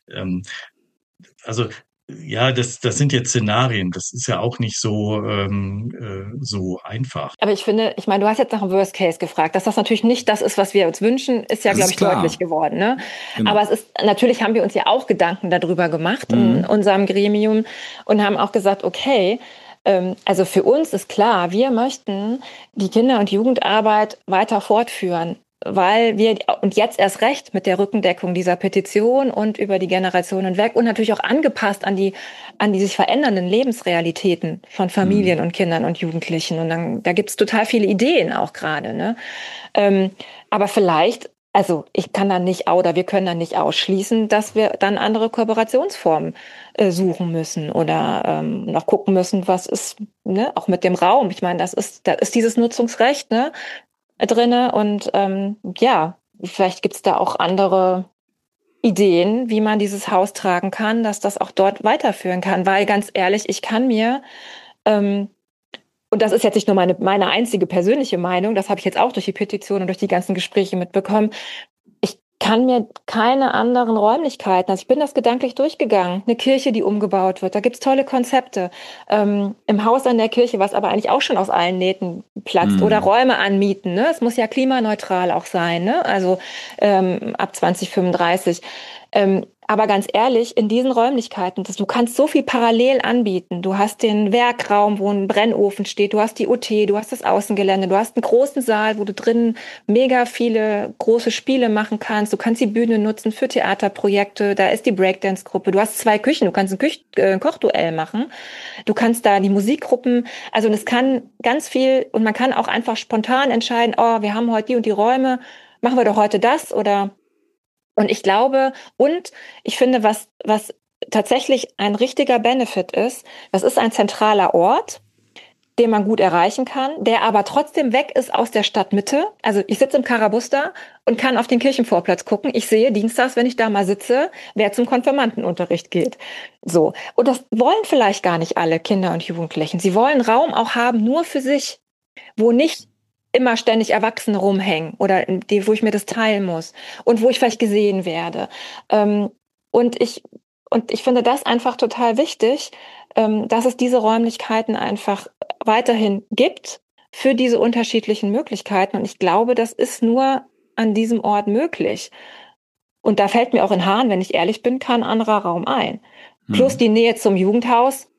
Also ja, das sind jetzt Szenarien. Das ist ja auch nicht so einfach. Aber ich finde, ich meine, du hast jetzt nach dem Worst Case gefragt. Dass das natürlich nicht das ist, was wir uns wünschen, ist ja, glaube ich, deutlich geworden. Ne? Genau. Aber natürlich haben wir uns ja auch Gedanken darüber gemacht in unserem Gremium und haben auch gesagt, okay, also für uns ist klar, wir möchten die Kinder- und Jugendarbeit weiter fortführen. weil wir, und jetzt erst recht mit der Rückendeckung dieser Petition und über die Generationen hinweg und natürlich auch angepasst an die sich verändernden Lebensrealitäten von Familien und Kindern und Jugendlichen. Und dann, da gibt's total viele Ideen auch gerade, ne? Aber vielleicht, also ich kann dann nicht, oder wir können dann nicht ausschließen, dass wir dann andere Kooperationsformen suchen müssen oder noch gucken müssen, was ist, ne, auch mit dem Raum. Ich meine, da ist dieses Nutzungsrecht, ne, drinne und ja, vielleicht gibt's da auch andere Ideen, wie man dieses Haus tragen kann, dass das auch dort weiterführen kann. Weil ganz ehrlich, ich kann mir und das ist jetzt nicht nur meine einzige persönliche Meinung, das habe ich jetzt auch durch die Petition und durch die ganzen Gespräche mitbekommen. Ich kann mir keine anderen Räumlichkeiten, also ich bin das gedanklich durchgegangen, eine Kirche, die umgebaut wird, da gibt's tolle Konzepte. Im Haus an der Kirche, was aber eigentlich auch schon aus allen Nähten platzt, oder Räume anmieten, ne? Es muss ja klimaneutral auch sein, ne? Also ab 2035. Aber ganz ehrlich, in diesen Räumlichkeiten, du kannst so viel parallel anbieten. Du hast den Werkraum, wo ein Brennofen steht, du hast die OT, du hast das Außengelände, du hast einen großen Saal, wo du drinnen mega viele große Spiele machen kannst. Du kannst die Bühne nutzen für Theaterprojekte, da ist die Breakdance-Gruppe, du hast 2 Küchen, du kannst ein Kochduell machen, du kannst da die Musikgruppen, also es kann ganz viel und man kann auch einfach spontan entscheiden, oh, wir haben heute die und die Räume, machen wir doch heute das oder. Und ich glaube, und ich finde, was tatsächlich ein richtiger Benefit ist, das ist ein zentraler Ort, den man gut erreichen kann, der aber trotzdem weg ist aus der Stadtmitte. Also ich sitze im Karabuster und kann auf den Kirchenvorplatz gucken. Ich sehe dienstags, wenn ich da mal sitze, wer zum Konfirmandenunterricht geht. So. Und das wollen vielleicht gar nicht alle Kinder und Jugendlichen. Sie wollen Raum auch haben, nur für sich, wo nicht immer ständig Erwachsene rumhängen oder wo ich mir das teilen muss und wo ich vielleicht gesehen werde. Und ich finde das einfach total wichtig, dass es diese Räumlichkeiten einfach weiterhin gibt für diese unterschiedlichen Möglichkeiten. Und ich glaube, das ist nur an diesem Ort möglich. Und da fällt mir auch in Hahn, wenn ich ehrlich bin, kein anderer Raum ein. Plus die Nähe zum Jugendhaus,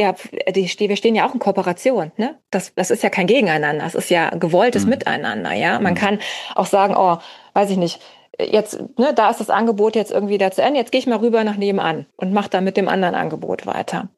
wir stehen ja auch in Kooperation, ne? Das ist ja kein Gegeneinander, das ist ja gewolltes Miteinander, ja? Man kann auch sagen, oh, weiß ich nicht, jetzt, ne, da ist das Angebot jetzt irgendwie da zu Ende, jetzt gehe ich mal rüber nach nebenan und mache dann mit dem anderen Angebot weiter.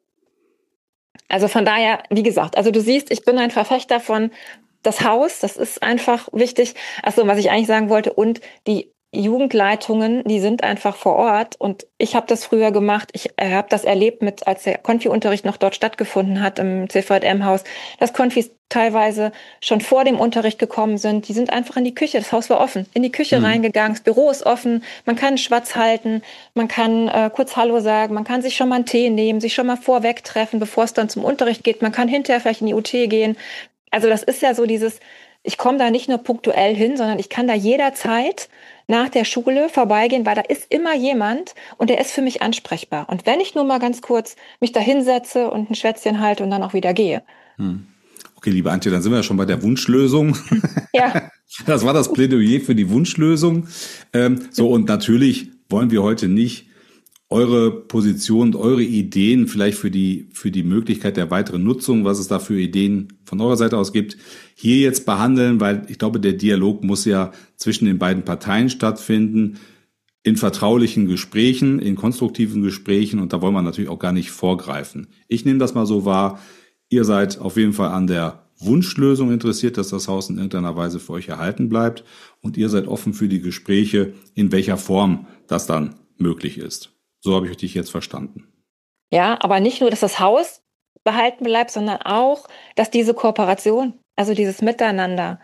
Also von daher, wie gesagt, also du siehst, ich bin ein Verfechter von das Haus, das ist einfach wichtig. Achso, was ich eigentlich sagen wollte, und die Jugendleitungen, die sind einfach vor Ort und ich habe das früher gemacht. Ich habe das erlebt, als der Konfi-Unterricht noch dort stattgefunden hat im CVJM-Haus, dass Konfis teilweise schon vor dem Unterricht gekommen sind. Die sind einfach in die Küche, das Haus war offen, in die Küche reingegangen, das Büro ist offen, man kann Schwatz halten, man kann kurz Hallo sagen, man kann sich schon mal einen Tee nehmen, sich schon mal vorweg treffen, bevor es dann zum Unterricht geht. Man kann hinterher vielleicht in die UT gehen. Also das ist ja so dieses, ich komme da nicht nur punktuell hin, sondern ich kann da jederzeit nach der Schule vorbeigehen, weil da ist immer jemand und der ist für mich ansprechbar. Und wenn ich nur mal ganz kurz mich da hinsetze und ein Schwätzchen halte und dann auch wieder gehe. Okay, liebe Antje, dann sind wir ja schon bei der Wunschlösung. Ja. Das war das Plädoyer für die Wunschlösung. Und natürlich wollen wir heute nicht eure Position und eure Ideen vielleicht für die Möglichkeit der weiteren Nutzung, was es da für Ideen von eurer Seite aus gibt, hier jetzt behandeln, weil ich glaube, der Dialog muss ja zwischen den beiden Parteien stattfinden, in vertraulichen Gesprächen, in konstruktiven Gesprächen, und da wollen wir natürlich auch gar nicht vorgreifen. Ich nehme das mal so wahr, ihr seid auf jeden Fall an der Wunschlösung interessiert, dass das Haus in irgendeiner Weise für euch erhalten bleibt, und ihr seid offen für die Gespräche, in welcher Form das dann möglich ist. So habe ich dich jetzt verstanden. Ja, aber nicht nur, dass das Haus behalten bleibt, sondern auch, dass diese Kooperation, also dieses Miteinander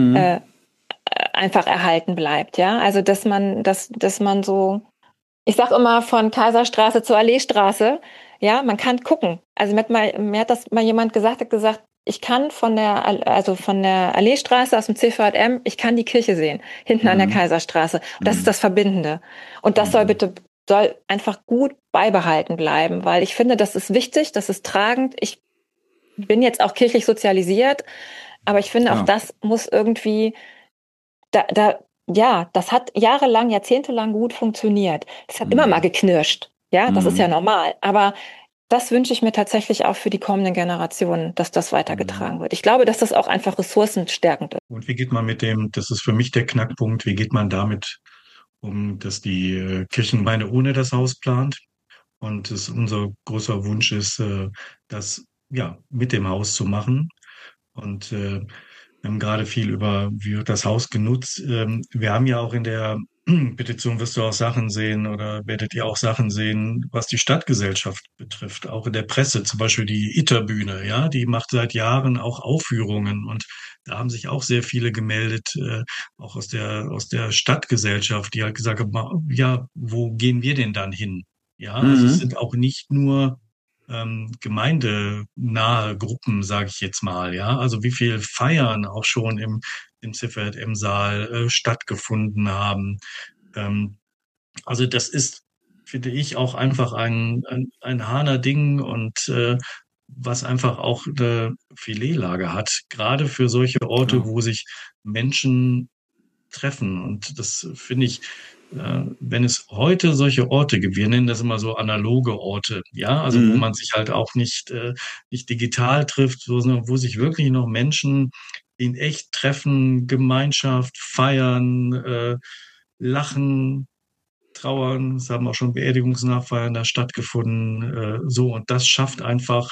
einfach erhalten bleibt. Ja, also dass man so, ich sag immer von Kaiserstraße zur Alleestraße, ja, man kann gucken. Also mir hat das mal jemand gesagt, ich kann von der Alleestraße aus dem CVJM, ich kann die Kirche sehen, hinten an der Kaiserstraße. Und das ist das Verbindende. Und das soll einfach gut beibehalten bleiben, weil ich finde, das ist wichtig, das ist tragend. Ich bin jetzt auch kirchlich sozialisiert, aber ich finde, auch das muss irgendwie, das hat jahrelang, jahrzehntelang gut funktioniert. Das hat immer mal geknirscht, ja, das ist ja normal, aber das wünsche ich mir tatsächlich auch für die kommenden Generationen, dass das weitergetragen wird. Ich glaube, dass das auch einfach ressourcenstärkend ist. Und wie geht man das ist für mich der Knackpunkt, wie geht man damit um, dass die Kirchengemeinde ohne das Haus plant? Und es unser großer Wunsch ist, das ja mit dem Haus zu machen. Und wir haben gerade viel über, wie wird das Haus genutzt. Wir haben ja auch in der Petition wirst du auch Sachen sehen oder werdet ihr auch Sachen sehen, was die Stadtgesellschaft betrifft. Auch in der Presse, zum Beispiel die Itterbühne, ja, die macht seit Jahren auch Aufführungen und da haben sich auch sehr viele gemeldet, auch aus der Stadtgesellschaft, die halt gesagt haben, ja, wo gehen wir denn dann hin? Ja, also es sind auch nicht nur gemeindenahe Gruppen, sage ich jetzt mal, ja. Also wie viel Feiern auch schon im CVJM-Saal stattgefunden haben. Also das ist, finde ich, auch einfach ein Haaner Ding und was einfach auch eine Filetlage hat, gerade für solche Orte, Genau. wo sich Menschen treffen. Und das finde ich, wenn es heute solche Orte gibt, wir nennen das immer so analoge Orte, ja, also wo man sich halt auch nicht digital trifft, sondern wo sich wirklich noch Menschen in echt treffen, Gemeinschaft feiern, lachen, trauern. Es haben auch schon Beerdigungsnachfeiern da stattgefunden, so. Und das schafft einfach,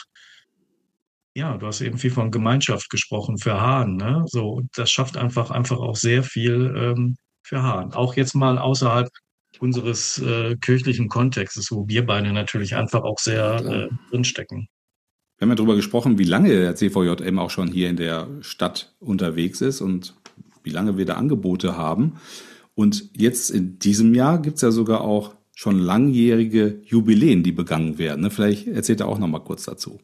ja, du hast eben viel von Gemeinschaft gesprochen für Hahn, ne? So, und das schafft einfach auch sehr viel für Hahn. Auch jetzt mal außerhalb unseres kirchlichen Kontextes, wo wir beide natürlich einfach auch sehr drinstecken. Wir haben ja darüber gesprochen, wie lange der CVJM auch schon hier in der Stadt unterwegs ist und wie lange wir da Angebote haben. Und jetzt in diesem Jahr gibt es ja sogar auch schon langjährige Jubiläen, die begangen werden. Vielleicht erzählt er auch noch mal kurz dazu.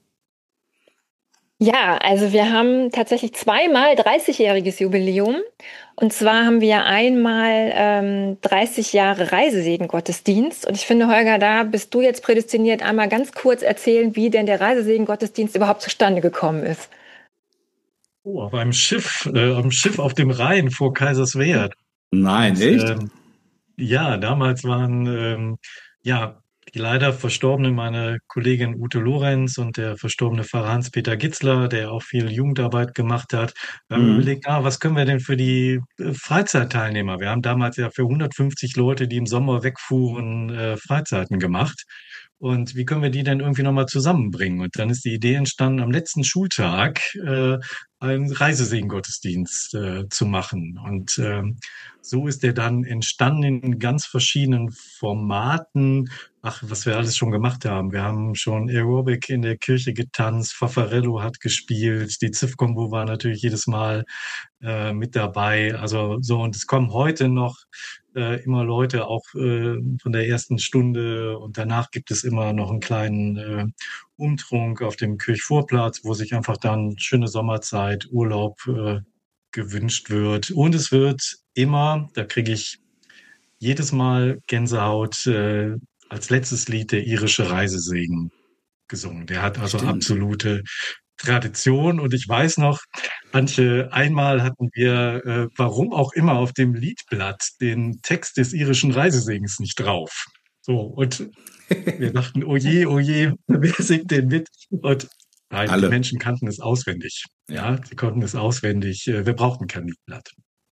Ja, also wir haben tatsächlich zweimal 30-jähriges Jubiläum. Und zwar haben wir einmal 30 Jahre Reisesegengottesdienst. Und ich finde, Holger, da bist du jetzt prädestiniert, einmal ganz kurz erzählen, wie denn der Reisesegengottesdienst überhaupt zustande gekommen ist. Oh, auf einem Schiff auf dem Rhein vor Kaiserswerth. Nein, Und, echt? Ja, damals waren die leider verstorbene meine Kollegin Ute Lorenz und der verstorbene Pfarrer Hans-Peter Gitzler, der auch viel Jugendarbeit gemacht hat. Wir haben überlegt, was können wir denn für die Freizeitteilnehmer? Wir haben damals ja für 150 Leute, die im Sommer wegfuhren, Freizeiten gemacht. Und wie können wir die denn irgendwie nochmal zusammenbringen? Und dann ist die Idee entstanden, am letzten Schultag einen Reisesegengottesdienst zu machen. Und so ist der dann entstanden in ganz verschiedenen Formaten. Ach, was wir alles schon gemacht haben. Wir haben schon Aerobic in der Kirche getanzt, Faffarello hat gespielt, die Ziff-Kombo war natürlich jedes Mal mit dabei. Also so, und es kommen heute noch immer Leute auch von der ersten Stunde und danach gibt es immer noch einen kleinen Umtrunk auf dem Kirchvorplatz, wo sich einfach dann schöne Sommerzeit, Urlaub gewünscht wird. Und es wird immer, da kriege ich jedes Mal Gänsehaut, als letztes Lied der irische Reisesegen gesungen. Der hat also absolute Tradition. Und ich weiß noch, einmal hatten wir, warum auch immer, auf dem Liedblatt den Text des irischen Reisesegens nicht drauf. So, und wir dachten, oh je, wer singt denn mit? Und nein, Alle. Die Menschen kannten es auswendig. Ja, sie konnten es auswendig. Wir brauchten kein Liedblatt.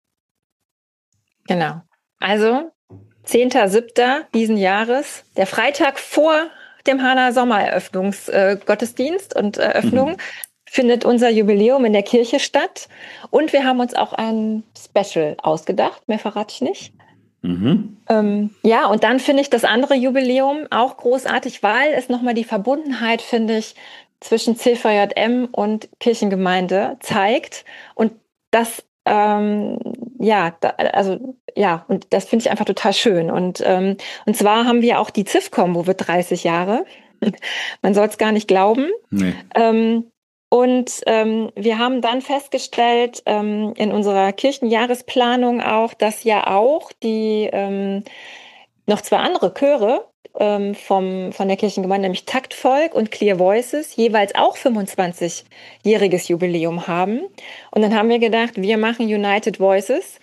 Genau. Also 10.07. diesen Jahres, der Freitag vor dem Haaner Sommereröffnungsgottesdienst und Eröffnung, findet unser Jubiläum in der Kirche statt. Und wir haben uns auch ein Special ausgedacht, mehr verrate ich nicht. Ja, und dann finde ich das andere Jubiläum auch großartig, weil es nochmal die Verbundenheit, finde ich, zwischen CVJM und Kirchengemeinde zeigt. Und das und das finde ich einfach total schön. Und zwar haben wir auch die Ziff-Kombo wird 30 Jahre. Man soll es gar nicht glauben. Nee. Wir haben dann festgestellt in unserer Kirchenjahresplanung auch, dass ja auch die noch zwei andere Chöre von der Kirchengemeinde, nämlich Taktvolk und Clear Voices, jeweils auch 25-jähriges Jubiläum haben. Und dann haben wir gedacht, wir machen United Voices.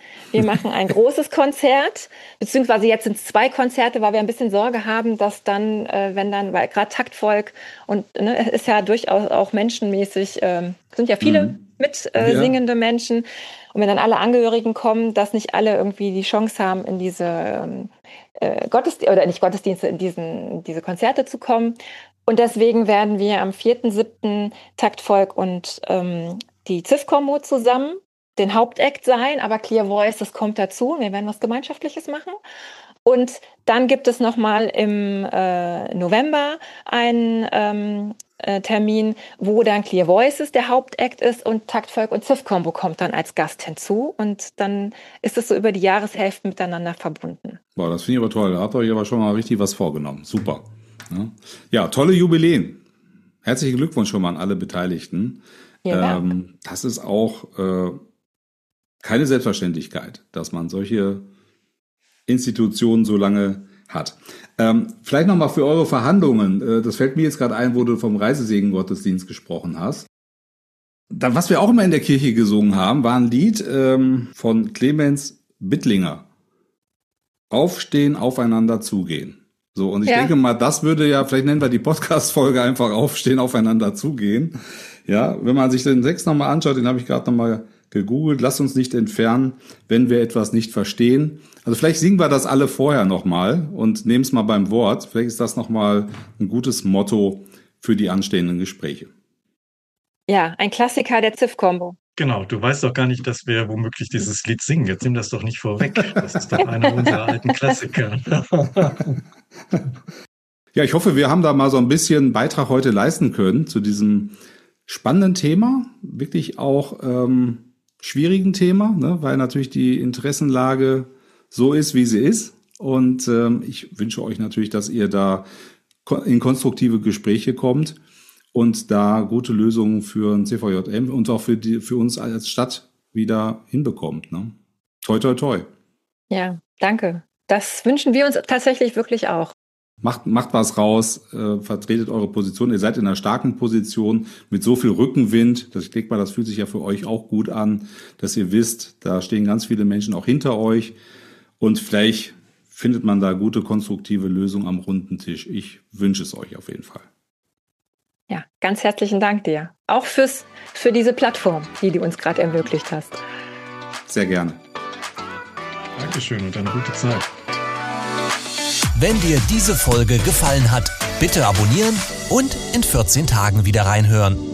Wir machen ein großes Konzert, beziehungsweise jetzt sind es 2 Konzerte, weil wir ein bisschen Sorge haben, dass dann, weil gerade Taktvolk und es ist ja durchaus auch menschenmäßig, sind ja viele singende Menschen. Und wenn dann alle Angehörigen kommen, dass nicht alle irgendwie die Chance haben, in diese Gottesdienste, in diese Konzerte zu kommen. Und deswegen werden wir am 4.7. Taktvolk und die CIF-Kombo zusammen den Hauptakt sein, aber Clear Voice, das kommt dazu. Wir werden was Gemeinschaftliches machen. Und dann gibt es nochmal im November einen Termin, wo dann Clear Voices der Hauptakt ist und Taktvolk und CIF-Kombo kommt dann als Gast hinzu. Und dann ist es so über die Jahreshälfte miteinander verbunden. Boah, das finde ich aber toll. Da habt ihr euch aber schon mal richtig was vorgenommen. Super. Ja, tolle Jubiläen. Herzlichen Glückwunsch schon mal an alle Beteiligten. Ja, das ist auch keine Selbstverständlichkeit, dass man solche Institutionen so lange hat. Vielleicht nochmal für eure Verhandlungen. Das fällt mir jetzt gerade ein, wo du vom Reisesegen-Gottesdienst gesprochen hast. Was wir auch immer in der Kirche gesungen haben, war ein Lied von Clemens Bittlinger. Aufstehen, aufeinander zugehen. So, und ich denke mal, das würde ja, vielleicht nennen wir die Podcast-Folge einfach Aufstehen, aufeinander zugehen. Ja, wenn man sich den Text nochmal anschaut, den habe ich gerade nochmal gegoogelt, lasst uns nicht entfernen, wenn wir etwas nicht verstehen. Also vielleicht singen wir das alle vorher nochmal und nehmen es mal beim Wort. Vielleicht ist das nochmal ein gutes Motto für die anstehenden Gespräche. Ja, ein Klassiker der CIF-Kombo. Genau, du weißt doch gar nicht, dass wir womöglich dieses Lied singen. Jetzt nimm das doch nicht vorweg. Das ist doch einer unserer alten Klassiker. Ja, ich hoffe, wir haben da mal so ein bisschen Beitrag heute leisten können zu diesem spannenden Thema, wirklich auch schwierigen Thema, ne, weil natürlich die Interessenlage so ist, wie sie ist. Und ich wünsche euch natürlich, dass ihr da in konstruktive Gespräche kommt und da gute Lösungen für ein CVJM und auch für uns als Stadt wieder hinbekommt. Ne? Toi, toi, toi. Ja, danke. Das wünschen wir uns tatsächlich wirklich auch. Macht was raus, vertretet eure Position. Ihr seid in einer starken Position mit so viel Rückenwind. Ich denke mal, das fühlt sich ja für euch auch gut an, dass ihr wisst, da stehen ganz viele Menschen auch hinter euch. Und vielleicht findet man da gute, konstruktive Lösungen am runden Tisch. Ich wünsche es euch auf jeden Fall. Ja, ganz herzlichen Dank dir. Auch für diese Plattform, die du uns gerade ermöglicht hast. Sehr gerne. Dankeschön und eine gute Zeit. Wenn dir diese Folge gefallen hat, bitte abonnieren und in 14 Tagen wieder reinhören.